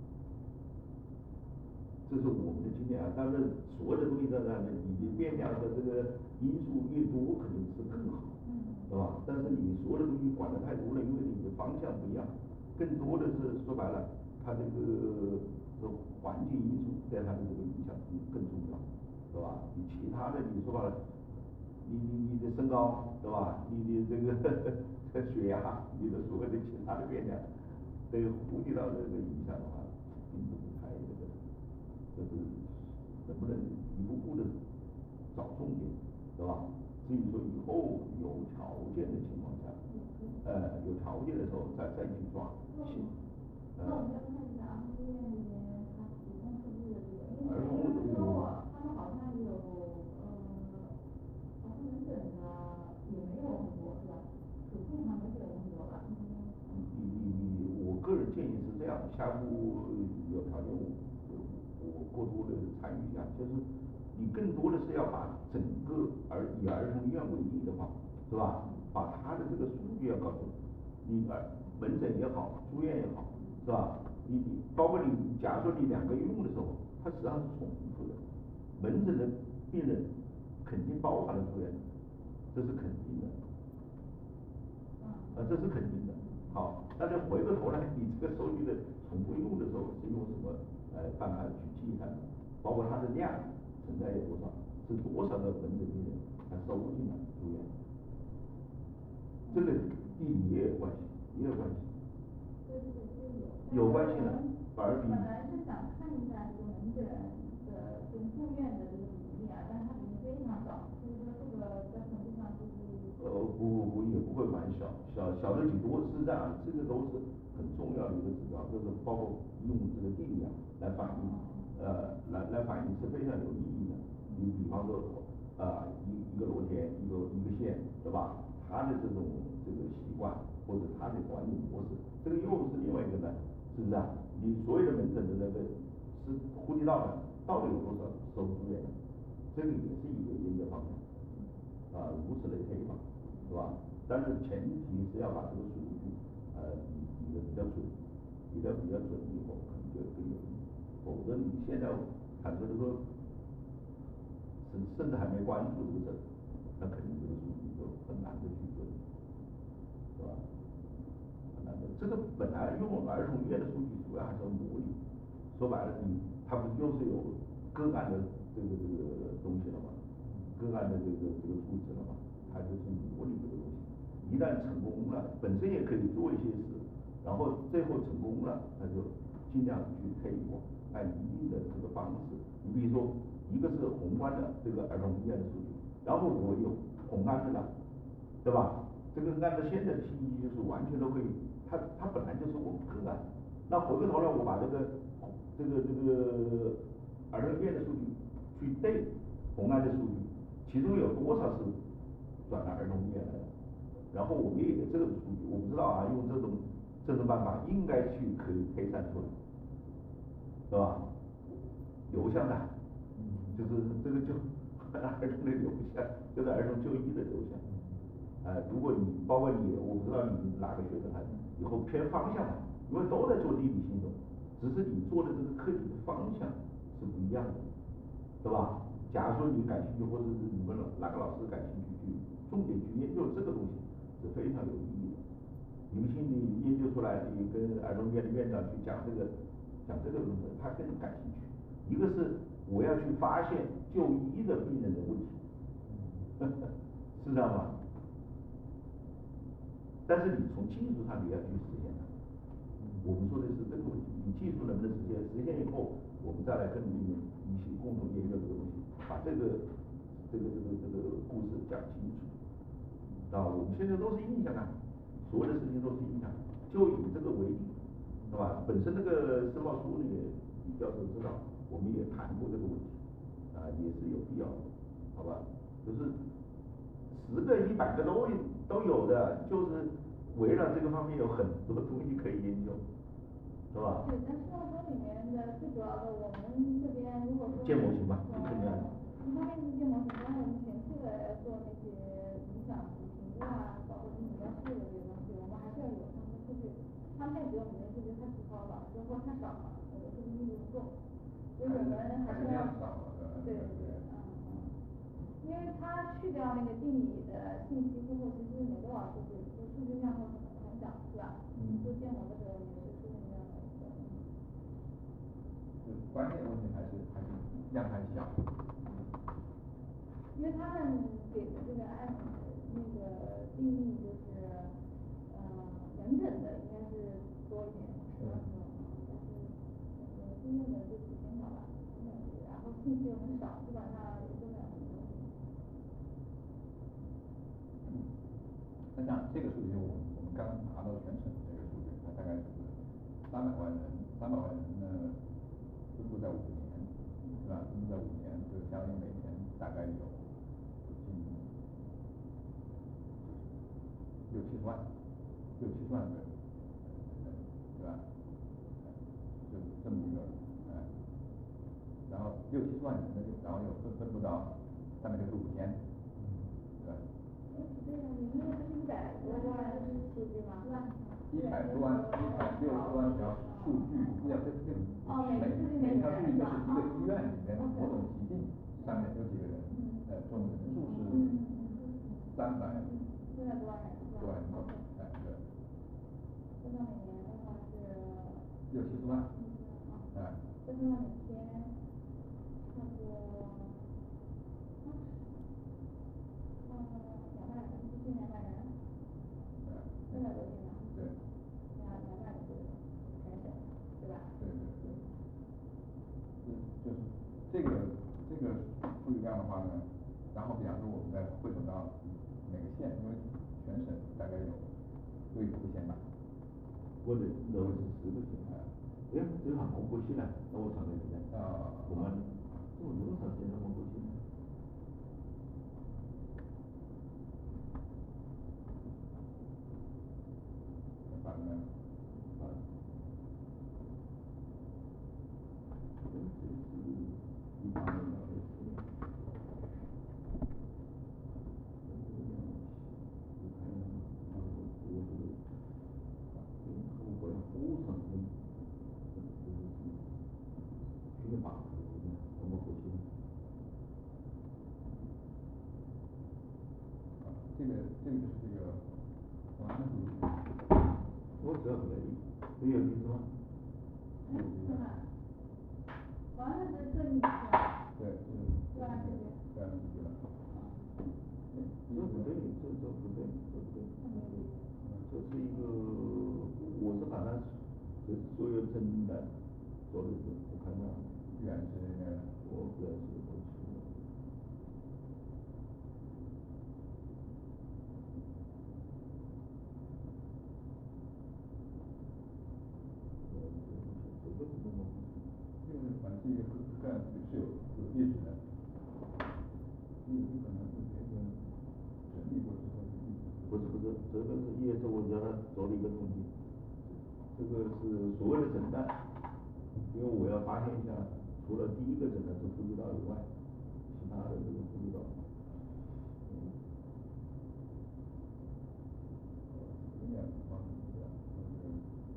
这是我们的经验啊。但是所有的东西在那里，你变量的这个因素越多，肯定是更好， 嗯， 对吧？但是你所有的东西管的太多了，因为你的方向不一样，更多的是说白了，它这个这环境因素对它的这个影响更重要。对吧？你其他的你说吧，你你你的身高，对吧？你的这个这血压，你的所有的其他的变量，这个呼吸道的这个影响的话，并不是太这个，就是能不能一步步的找重点，对吧？至于说以后有条件的情况下，呃，有条件的时候再再去抓。行。 那我们要看一下啊，医院这边它提供数据的这个，因为儿童他们说过，他们好像有呃，好像门诊的也没有很多是吧？手术上没有很多吧？ 你你你，我个人建议是这样，下一步有条件我我过多的参与一下，就是你更多的是要把整个儿以儿童医院为例的话，是吧？把他的这个数据要告诉你，你儿门诊也好，住院也好。是吧？你你包括你，假如说你两个用的时候，它实际上是重复的。门诊的病人肯定包含了住院，这是肯定的。啊，这是肯定的。好，那就回过头来，你这个收据的重复用的时候是用什么呃办法去计算的？包括它的量存在有多少，是多少个门诊病人他收进来住院？这个地理也有关系，也有关系。 对对对， 有关系的，反而比。 本来是想看一下这个门诊的跟住院的这个比例啊，但是它比例非常少，所以说这个在统计上就是。 呃不不不也不会蛮小，小小的挺多，是这样，这个都是很重要的一个指标，就是包括用这个地量来反映，呃来来反映是非常有意义的。你比方说啊、呃、一一个罗田，一个一个县，对吧？他的这种这个习惯或者他的管理模式。这个又是另外一个呢，是不是啊？你所有的门诊的那个是呼吸道的，到底有多少收住院？这个也是一个研究方向，啊，如此类推嘛，是吧？但是前提是要把这个数据呃比的比较准，比的比较准以后，可能就更有意义。否则你现在坦率的说，甚甚至还没关注这个事，那肯定这个数据就很难的去准，是吧？这个本来用儿童医院的数据主要还是要模拟，说白了你它不又是有个案的这个这个东西了嘛，个案的这个这个数值了嘛，它就是模拟这个东西。一旦成功了，本身也可以做一些事，然后最后成功了，那就尽量去推广，按一定的这个方式。你比如说，一个是宏观的这个儿童医院的数据，然后我有宏观的了，对吧？这个按照现在的信息就是完全都可以。它它本来就是我们个案，那回过头来我把这个这个这个儿童医院的数据去对宏观的数据，其中有多少是转到儿童医院来的，对然后我们也有这个数据，我不知道啊，用这种这种办法应该去可以推算出来，是吧？流向的，就是这个就儿童的流向，就是儿童就医的流向。呃，如果你包括你，我不知道你哪个学生还以后偏方向的，因为都在做地理行动，只是你做的这个课题的方向是不一样的，对吧？假如说你感兴趣，或者是你们哪个老师感兴趣，去重点去研究这个东西是非常有意义的。你们心里研究出来，你跟儿童医院的院长去讲这个讲这个东西，他更感兴趣。一个是我要去发现就医的病人的问题，是这样吗？但是你从技术上你要去实现它。我们说的是这个问题，你技术能不能实现？实现以后，我们再来跟你们一起共同研究这个东西，把这个这个这个这个故事讲清楚。啊，我们现在都是印象啊，所有的事情都是印象，就以这个为例，是吧？本身这个申报书里，李教授知道，我们也谈过这个问题，啊，也是有必要的，好吧？就是十个、一百个都都有的，就是围绕这个方面有很多东西可以研究，是吧？ 对，但申报书里面的最主要的，我们这边如果说建模型吧，肯定要的。 一方面是建模型，当然我们前期的要做那些影响评估啊，包括你要试的这些东西，我们还是要有他们的数据，他们也觉得我们的数据太粗糙了，就是说太少了，我们数据密度不够，所以我们还是要对对对，嗯嗯，因为他去掉那个地理的信息之后，其实没多少数据，就数据量会很很小，是吧？嗯，做建模的时候也是数据量很小。 就关键问题还是还是量还小。 因为他们给的这个按那个定义就是，呃，完整的应该是多一点，是吧？但是那个经验的就几千条吧，然后信息又很少，基本上也做不了什么东西。 那像这个数据，我们我们刚拿到全省这个数据，它大概是三百万人，三百万人呢分布在五年，是吧？分布在五年，就相当于每年大概有近六七十万，六七十万个人，对吧？就这么一个，哎，然后六七十万人呢，然后又分分布到三百六十五天，对吧？ 对呀，你那个是一百多万数据吗？是吧？ 一百多万，一百六十多万条数据，要这这每每条数据就是一个医院里面某种疾病上面有几个人，呃，总人数是三百三百多万人是吧？ 多万人，哎对。 这个每年的话是六七十万，哎。 这个每天差不多二十，呃，两百人，接近两百人。三百多天吧。 对。 两两百多个全省，对吧？ 对对对。就就是这个这个数据量的话呢，然后比方说我们再汇总到每个县，因为全省大概有都有五个县吧。 或者都是十个县啊。哎，正好蒙古西呢，那我长的时间。 啊。 我们做多长时间蒙古西？ 反正啊。这是一八年的事。 这个这个就是这个王安石， 我只要可以，没有意思吗？ 嗯，是吧？王安石特意是吧？ 对，是。 对吧？对对。 对，是的。 这不对，这这不对，这不对。这是一个，我是把它这是所有真的做的是，我看看， 原是那个， 我原是我是。 这个反正是一个个个案是有有历史的，有有可能是这个整理过之后的历史。 不是不是，这这个是也是我叫他做了一个统计，这个是所谓的诊断，因为我要发现一下，除了第一个诊断是呼吸道以外，其他的这个呼吸道。嗯。 有点方面对吧？就是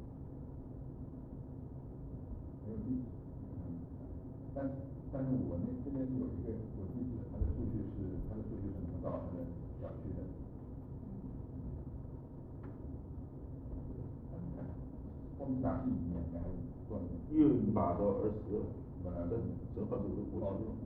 没有历史，嗯，但是但是我那这边是有一个有历史的，它的数据是它的数据是能到它的小区的。我们哪是一年还是多少年？ 又一把到二十个，本来的正好就是过去了。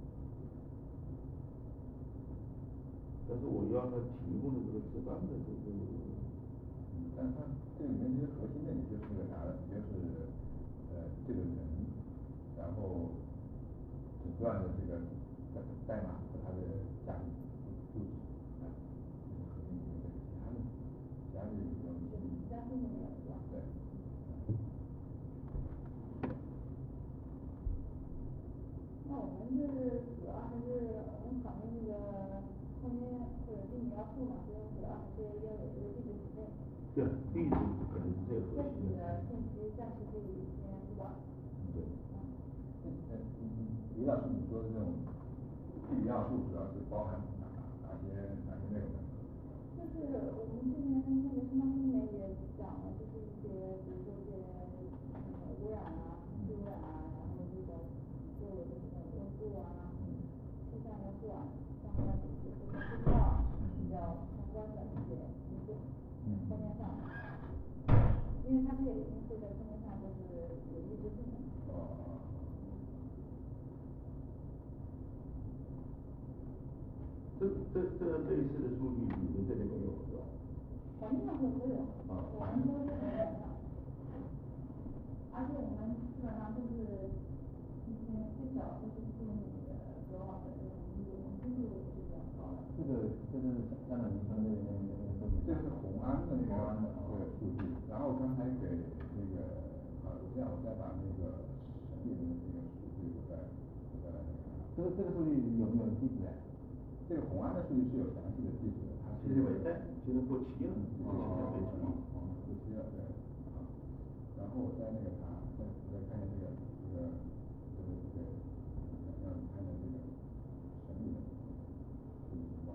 但是我要他提供的这个值班的这个， 嗯，但是它这里面其实核心的也就是个啥呢？也就是呃这个人，然后诊断的这个代代码和他的家庭住址，啊，这是核心的这个其他的，其他的有没有一些？ 家庭里面是吧？ 对。 那我们就是主要还是我们考虑那个空间或者地理要素嘛，所以主要还是要有这个地址储备。 对，地址肯定是最核心的。 的信息暂时可以先不管。 对。 呃，李老师你说的这种地理要素主要是包含哪哪些哪些内容呢？ 就是我们这边那个新闻里面也讲了，就是一些比如说一些呃污染啊、空气污染啊，然后这个周围的这种温度啊、气象因素啊相关的一些这个资料比较相关的一些因素，空间上，因为它这个已经是在空间上都是有一致性的。 哦。 这这这类似的数据你们这里没有是吧？ 环境上都都有，我们都是很有的，而且我们基本上都是一些最少都是一千米的隔网的这种密度，密度也是比较高的。 这个这是香港医生那那那个数据。 这个是红安的那个这个数据，然后刚才给那个啊，我这样我再把那个省里的那个数据我再我再来那个。 这个这个数据有没有地址哎？ 这个红安的数据是有详细的地址的，它其实没在，其实过期了，这个现在没提。 过期了，对。啊，然后我再那个啥，再我再看一下这个这个这个这个，让你看一下这个省里的数据情况。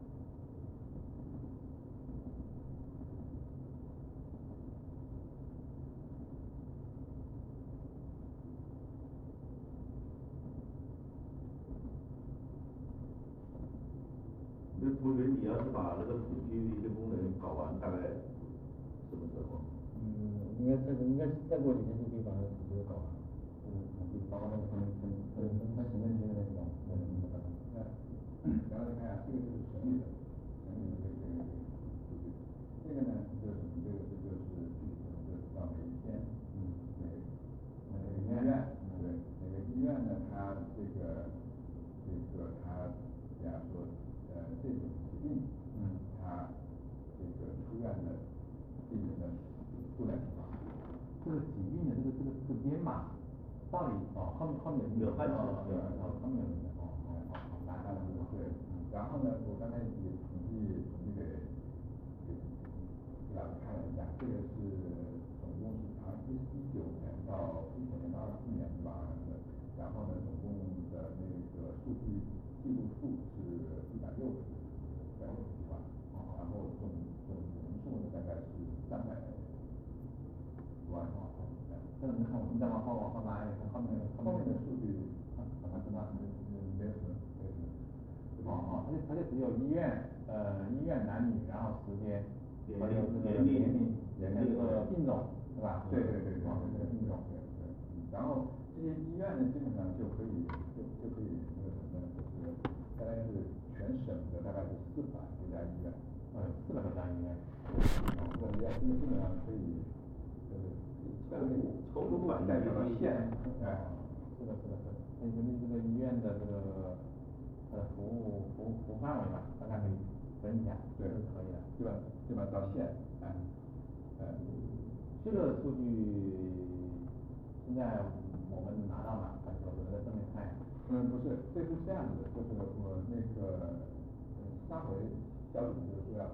那同学，你要是把那个统计的一些功能搞完，大概什么时候？ 嗯，应该这个应该再过几天就可以把它统计搞完，就是统计包括那个分分分分分行政区的那种那种那个。 嗯，然后你看啊，这个就是省里的，省里的这个这个这个数据，这个呢就是这个这就是具体的就是到每一天，嗯，每每个医院，对，每个医院呢它这个这个它比方说呃这种疾病，嗯，它这个出院的病人的数量情况。 这个疾病的这个这个这个编码，到底哦后面后面有汉字， 对，后后面有那个哦哦哦来来来对，然后呢，我刚才也统计统计给给给老师看了一下，这个是总共是好像一一九年到一九年到二四年是吧？好像是，然后呢，总共的那个数据记录数是一百六十一百六十几万，然后总总人数呢大概是三百多万。 这你看我们再往后往后拉一下，后面后面的数据好像是那没有什么没有什么。 哦哦，它就它就只有医院呃医院男女，然后时间，还有这个年龄年龄年龄还有这个病种是吧？ 对对对对， 哦这个病种。 对对。然后这些医院呢，基本上就可以就就可以那个什么呢，就是大概是全省的大概是四百多家医院。 呃，四百多家医院。 四百多家，基本基本上可以，就是超超过百代表到县，哎。 是的，是的，是的，根据这个医院的这个呃服务服务服务范围吧，大概可以分一下， 对， 是可以的。 基本基本到县，哎，哎。 这个数据现在我们拿到了，但是我在正面看一下。 嗯，不是，这是这样子的，就是我那个上回小组就是说要给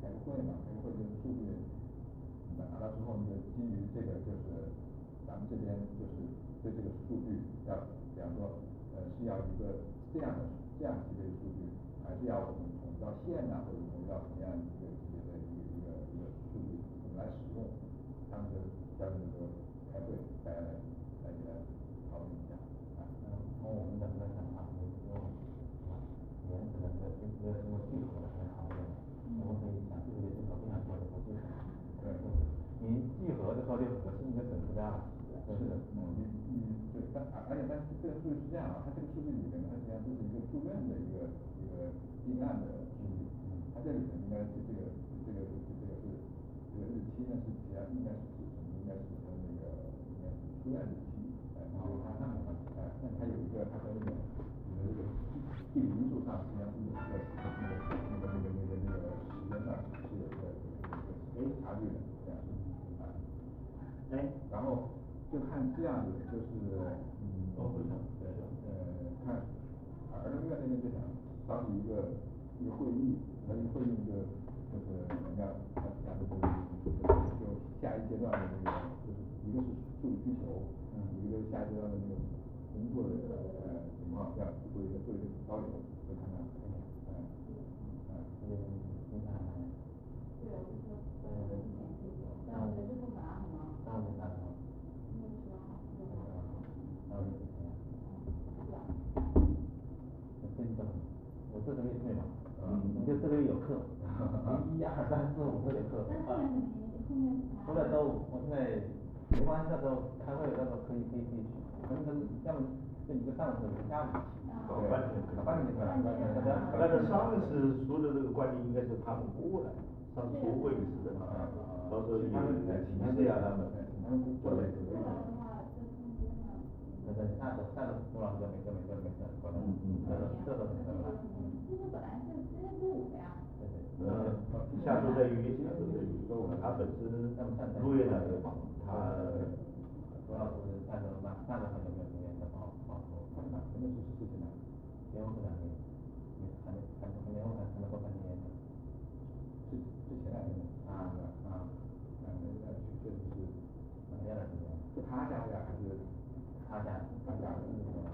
开个会嘛，开个会就是数据拿到之后，那个基于这个就是咱们这边就是对这个数据要，比方说呃是要一个这样的这样级别的数据，还是要我们统一到县呐，或者统一到什么样一个级别的一个一个一个数据怎么来使用？他们就叫那个开会，大家来来给他讨论一下。啊， 从我们角度来讲的话，我们用原始的这个这个这个聚合的很常见的，我们可以想这个也是搞非常多的不聚合。 对， 你聚合的话就核心一个整数加了。 是的，嗯，你你对，但而且但是这个数据是这样啊，它这个数据里面它实际上这是一个住院的一个一个病案的数据，它这里面应该是这个这个这个是这个日期呢是实际上应该是指什么？应该是它那个应该是出院日期，哎，因为它上面哎，它有一个它的那个你的这个地理因素上实际上是有一个那个那个那个那个那个时间上是有一个有一个差距的这样啊，哎，然后。就看这样子，就是嗯， 哦，会的， 对，呃，看儿童医院那边就想召集一个一个会议，那一个会议就就是你要他讲的就是就下一阶段的那个就是一个是数据需求，嗯，一个是下一阶段的那个工作的呃情况，要做一个做一个交流，就看看，嗯嗯嗯， 这个经常来。 对，我就说呃之前这个，但我觉得这不麻烦吗？ 那我们打什么？ 那个时候好像就那我就不行了。 对吧？ 这个我这个月对嘛？嗯，你就这个月有课，一二三四五这节课。 但后面肯定后面后来周五，我现在没关系，到时候开会到时候可以可以可以去，反正要么这一个上午一个下午。 搞半天， 搞半天对吧？ 但是上次说的这个观点应该是他们过来，上次说会议室的，到时候也提示一下他们，过来。 那个下周下周周老师没事没事没事，搞的，这都这都没事了。 其实本来是今天周五的呀。 对对。 呃，下周再约，下周再约，他本身陆院长也忙，他周老师下周那下周还有没有时间再帮帮我？ 真的是事情啊， 年后两天，还没还没年后还还没过半年。 之之前两天啊啊，那那那确实是， 哪样的时间？ 是他家的呀还是？ 他家他家的，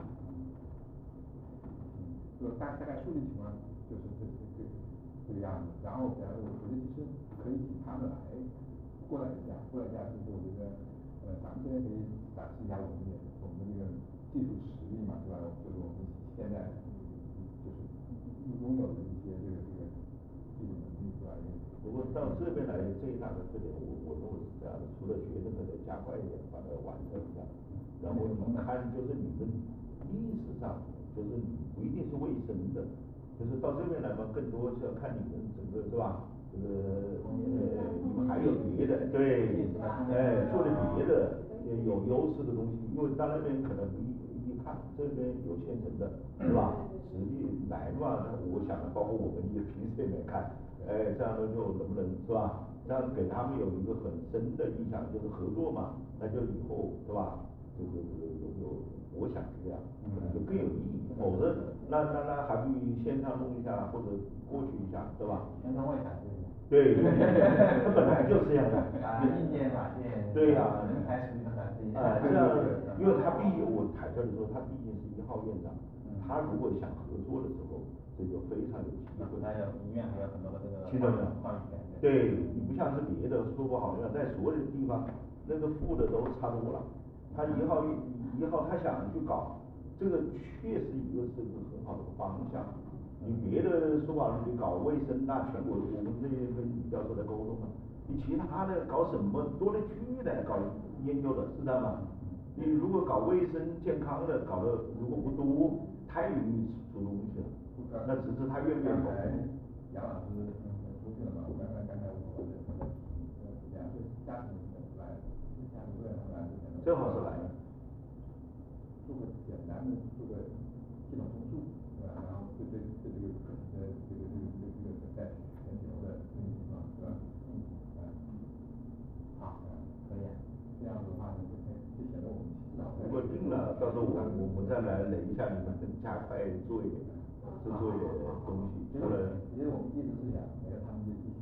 就大大概数据情况就是这这这这个样子，然后比方说我觉得其实可以请他们来过来一下，过来一下就是我觉得呃咱们这边可以展示一下我们的我们的这个技术实力嘛，是吧？就是我们现在就是拥有的一些这个这个技术能力是吧？ 不过到这边来最大的特点，我我认为是这样的，除了学生可能加快一点，把它完成一下。然后你看，就是你们历史上，就是不一定是卫生的，就是到这边来嘛，更多是要看你们整个是吧？这个呃，你们还有别的，对，哎，做的别的有优势的东西，因为到那边可能一一看，这边有现成的，是吧？实际来嘛，我想包括我们也平时也没看，哎，这样的就能不能是吧？这样给他们有一个很深的印象，就是合作嘛，那就以后是吧？这个这个有有，我想是这样，可能就更有意义。否则，那那那还不如线上弄一下，或者过去一下，对吧？ 线上外展示一下。 对，它本来就是这样的。 啊，硬件软件。 对呀。 人才实力的展示一下。 哎，这样，因为他毕竟我坦率的说，他毕竟是一号院长，他如果想合作的时候，这就非常有机会。 还有医院还有很多的这个话语权。对，你不像是别的说不好，要在所有的地方，那个付的都差不多了。他一号一号他想去搞，这个确实一个是个很好的方向。你别的说法，你搞卫生，那全国我们这些跟教授在沟通嘛。你其他的搞什么多了去了，搞研究的是这样吗？你如果搞卫生健康的，搞的如果不多，太容易出东西了。那只是他愿不愿意。 杨老师出去了嘛？刚才刚才我的那个两个家庭来，家庭来来正好是来的。 做个简单的做个系统申诉，对吧？然后对对对这个呃这个这个这个这个在全球的这个情况，是吧？嗯， 好，可以。 这样子的话呢，就就显得我们至少如果定了，到时候我我我再来垒一下，你们加快做一点，多做一点东西。 因为因为我们一直是想没有他们就一起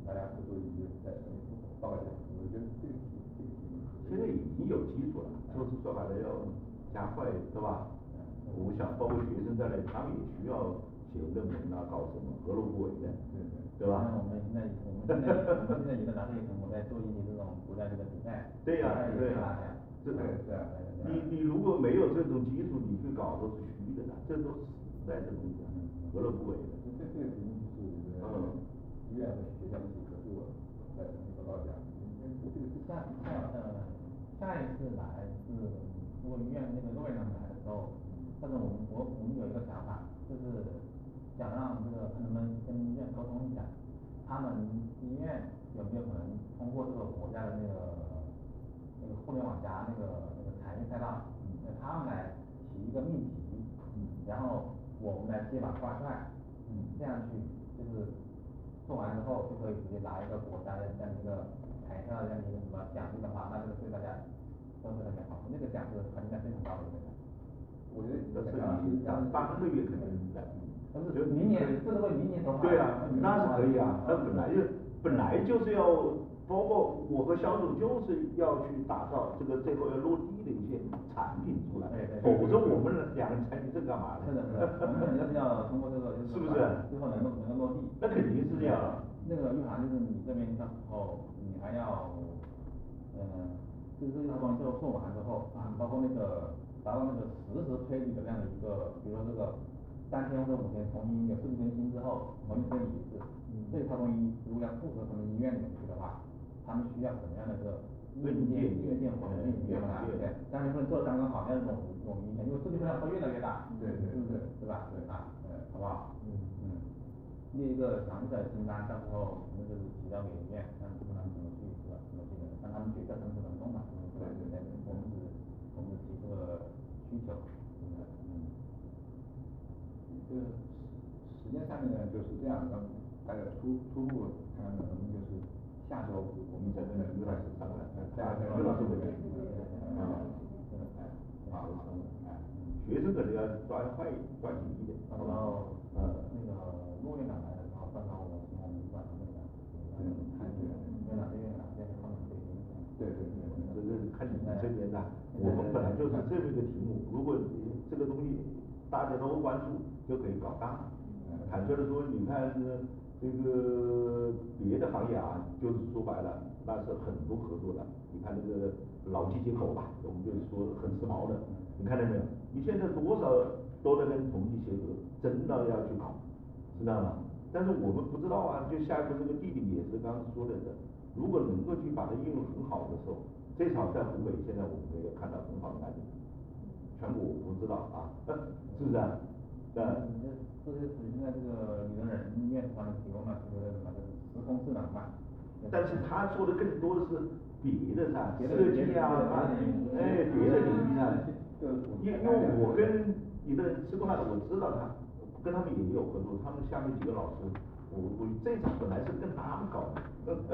大家会做一些在上面报告讲，我觉得这个题这个题目现在已经有基础了，就是说白了要加快，对吧？我想包括学生在内，他们也需要写论文啊，搞什么何乐不为的， 对对， 对吧？ 我们现在我们现在我们现在也在拿这个成果在做一些这种国家级的比赛。 对呀、啊，对呀、 啊， 这个是啊， 你你如果没有这种基础，你去搞都是虚的，这都是实在的东西，何乐不为的。 这这个题目就是呃医院和学校一起合作来整理报告讲，因为这个是下下呃下一次来是如果医院那个陆院长来的时候，但是我们我我们有一个想法，就是想让这个能不能跟医院沟通一下，他们医院有没有可能通过这个国家的那个那个互联网加那个那个产业赛道，让他们来提一个命题，然后我们来接把挂帅，这样去就是做完之后就可以直接拿一个国家的这样一个产业赛道这样一个什么奖励的话，那这个对大家都是特别好，那个奖是含金量非常高的一个奖。 我觉得这是你两三个月肯定来， 但是明年这是为明年筹划。 对啊，那是可以啊，那本来就本来就是要，包括我和小组就是要去打造这个最后要落地的一些产品出来，否则我们两个人产品这干嘛呢？ 是的，是的，我们肯定是要通过这个就是是不是？ 最后能够能够落地。 那肯定是这样。 那个玉涵就是你这边到时候你还要，嗯，就是这个东西最后做完之后啊，包括那个达到那个实时推理的这样的一个，比如说这个三天或者五天重新有数据更新之后重新推理一次，这套东西如果要复合他们医院里面去的话，他们需要什么样的这个硬件硬件或者硬件啊？对，当然不能做的刚刚好，像这种这种影响，因为数据量会越来越大， 对对， 是不是？对吧？对啊，呃，好不好？嗯嗯。列一个详细的清单，到时候我们就是提交给医院，让他们怎么去是吧？怎么去的，让他们决策怎么怎么弄嘛，对吧？对对，我们只我们只提这个需求，嗯嗯。 这个时间上面呢就是这样，让大家初初步看看能不能就是下周我们在这个刘老师商量，大家刘老师委员啊，啊， 学生可能要抓快抓紧一点， 然后呃那个陆院长来的时候，到时候我请我们一块儿那个，嗯，看这个院长对院长对他们对影响。 对对对，这是看你们这边的，我们本来就是这么一个题目，如果这个东西大家都关注，就可以搞大。坦率的说，你看这个别的行业啊，就是说白了，那是很多合作的。你看那个劳技接口吧，我们就是说很时髦的，你看到没有？你现在多少都在跟统计协和，真的要去搞，知道吗？但是我们不知道啊，就下一步这个地理也是刚刚说的，如果能够去把它应用很好的时候，至少在湖北现在我们没有看到很好的案例，全国我不知道啊，是不是啊？对。 这这是现在这个李仁仁医院他们提供了这个什么就是时空智能嘛。 但是他做的更多的是别的噻， 别的设计啊，哎，别的领域上，因因为我跟你的施工大的我知道他，跟他们也有合作，他们下面几个老师，我我这场本来是跟他们搞的。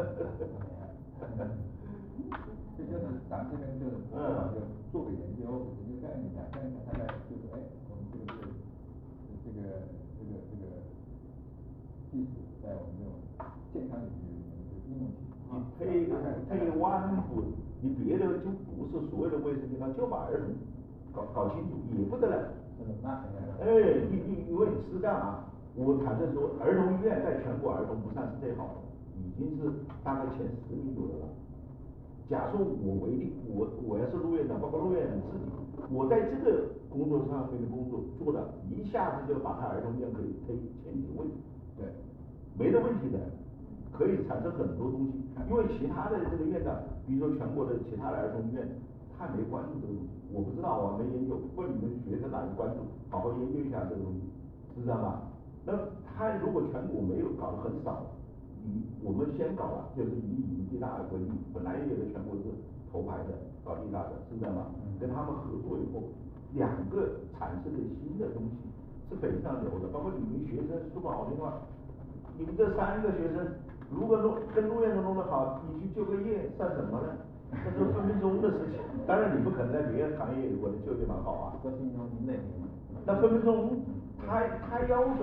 这就是咱们这边就是就做个研究，研究概念一下，看一下大概就是哎，我们这个是这个这个这个技术在我们这种健康领域里面的应用情况。 你退退一万步，你别的就不是所有的卫生健康，就把儿童搞搞清楚也不得了。 那肯定的。 哎，你你因为是这样啊，我坦率说，儿童医院在全国儿童不算是最好的，已经是大概前十名左右了。假说我为例，我我要是陆院长，包括陆院长自己，我在这个工作上面的工作做的，一下子就把他儿童医院可以推前几位， 对， 没得问题的，可以产生很多东西。因为其他的这个院长，比如说全国的其他的儿童医院，他没关注这个东西，我不知道啊，没研究，问你们学生哪个关注，好好研究一下这个东西，知道吗？那他如果全国没有搞得很少。以我们先搞了，就是以以地大为例，本来也是全国是头牌的，搞地大的，是这样吗？跟他们合作以后，两个产生的新的东西是非常牛的，包括你们学生说不好听话，你们这三个学生如果弄跟陆院长弄得好，你去就个业算什么呢？那是分分钟的事情。当然你不可能在别的行业里我的就业蛮好啊， 核心中心类。 那分分钟他他要求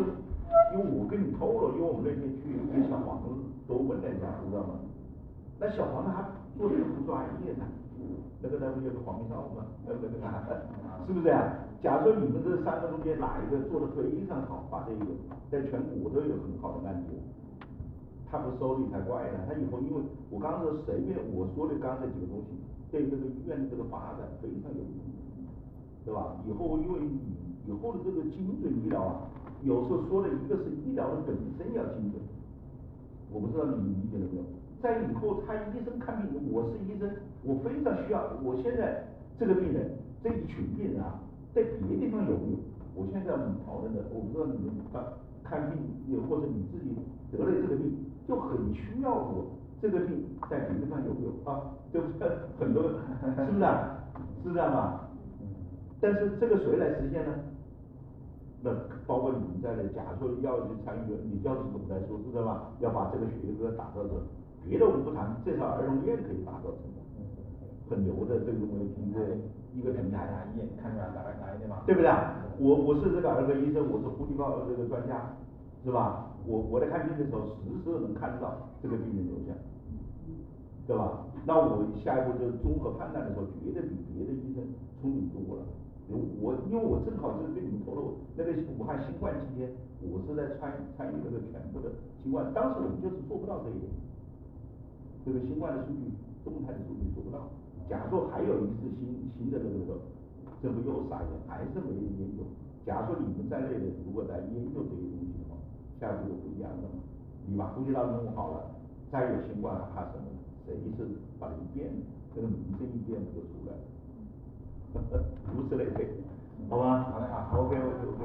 因为我跟你透露，因为我们那天去跟小黄都问了一下，知道吗？那小黄他做这个不专业的，那个那不有个黄明少吗？那个那个，是不是啊？假如说你们这三个中间哪一个做的非常好，把这个在全国都有很好的案例，他不收你才怪呢。他以后因为我刚刚说随便我说的刚才几个东西，对这个医院的这个发展非常有意义，对吧？以后因为你以后的这个精准医疗啊，有时候说的一个是医疗的本身要精准，我不知道你理解了没有？在以后他医生看病，我是医生，我非常需要，我现在这个病人这一群病人啊，在别的地方有没有？我现在我们讨论的，我不知道你们看看病也或者你自己得了这个病，就很需要我这个病在别的地方有没有啊？对不对？很多是不是啊？是这样吧？但是这个谁来实现呢？那包括你们在内，假如说要去参与，你要是怎么来说，是的吧？要把这个学科打造成，别的我们不谈，至少儿童医院可以打造成很牛的这个为一个一个平台， 医院看出来哪哪一地方， 对不对？我我是这个儿科医生，我是呼吸道这个专家，是吧？我我在看病的时候，实时能看到这个病人流向，对吧？那我下一步就是综合判断的时候，绝对比别的医生聪明多了。我因为我正好就是跟你们透露，那个武汉新冠期间，我是在参参与那个全部的新冠，当时我们就是做不到这一点，这个新冠的数据动态的数据做不到。假如说还有一次新新的那个时候，这不又撒盐，还是没有研究。假如说你们在内的如果在研究这些东西的话，下一步就不一样了。你把呼吸道弄好了，再有新冠怕什么？谁是把它一变，这个名字一变就出来了。如此类推，好吧？ 好的啊 ，OK OK OK。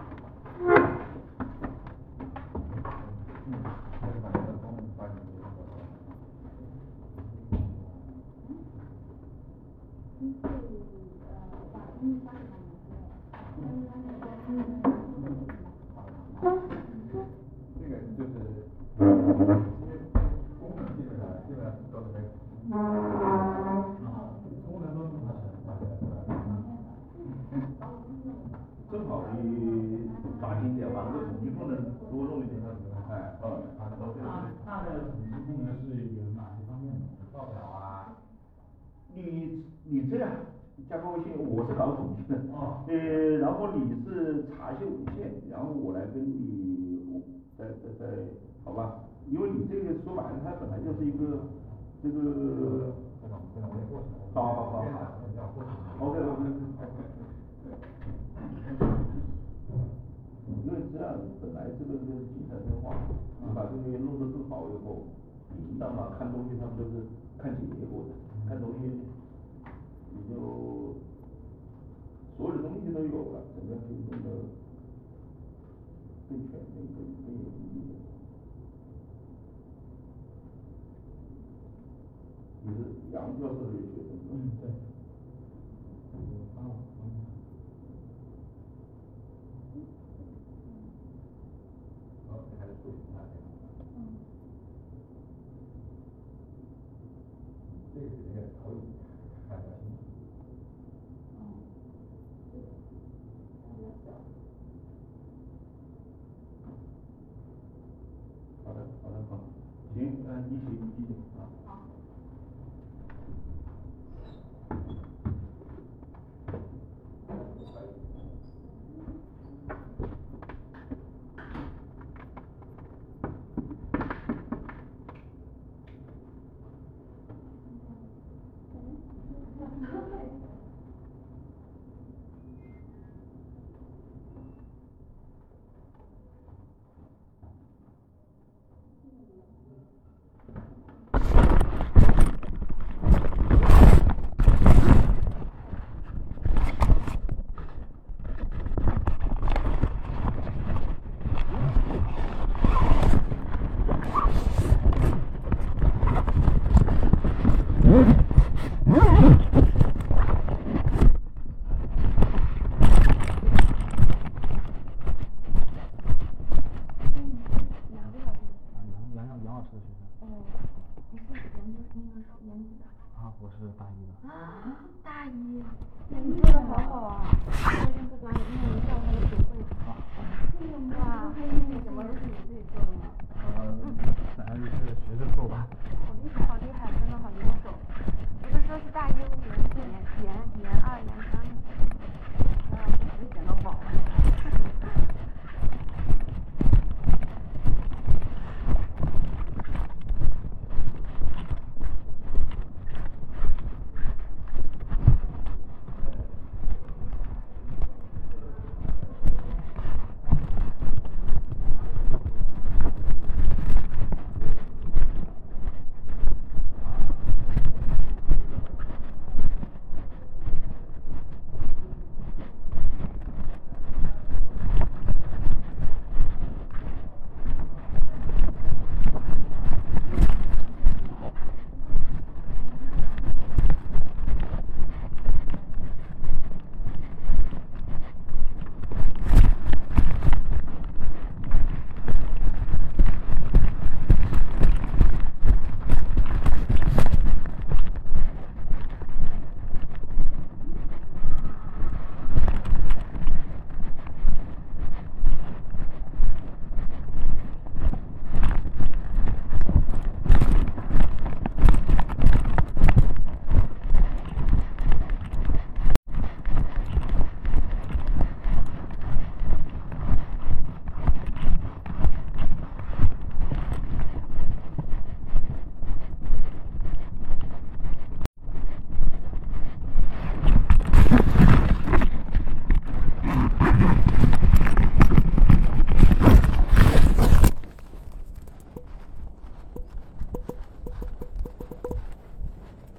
嗯，那就把这个功能发进去。 嗯，对，呃，把东西发给他们，嗯， 这个就是这些功能基本上基本上都是没有。功能都是它正好你打进点，把这个统计功能多用一点。 哎， 呃， 它都是它的统计功能是有哪些方面的？ 报表啊。 你你这样加个微信，我是搞统计的。 哦。 呃，然后你是查一些文献，然后我来跟你再再再好吧？因为你这个说白了，它本来就是一个这个。 这种这种微过程。 好好好好。OK OK。因为这样本来这个就是精彩变化，你把这个弄得更好以后，你知道吗？看东西他们都是看结果的，看东西你就所有的东西都有了，整个就那个更全面、更更有意义的。你是杨教授的学生是吧？ 嗯，对。 还是数学大这个。这个是那个投影，看得清楚。 好的，好的，好。行，嗯，一起一起啊。 好。 你做的好好啊！今天不管你，因为你下午还有组会。哇，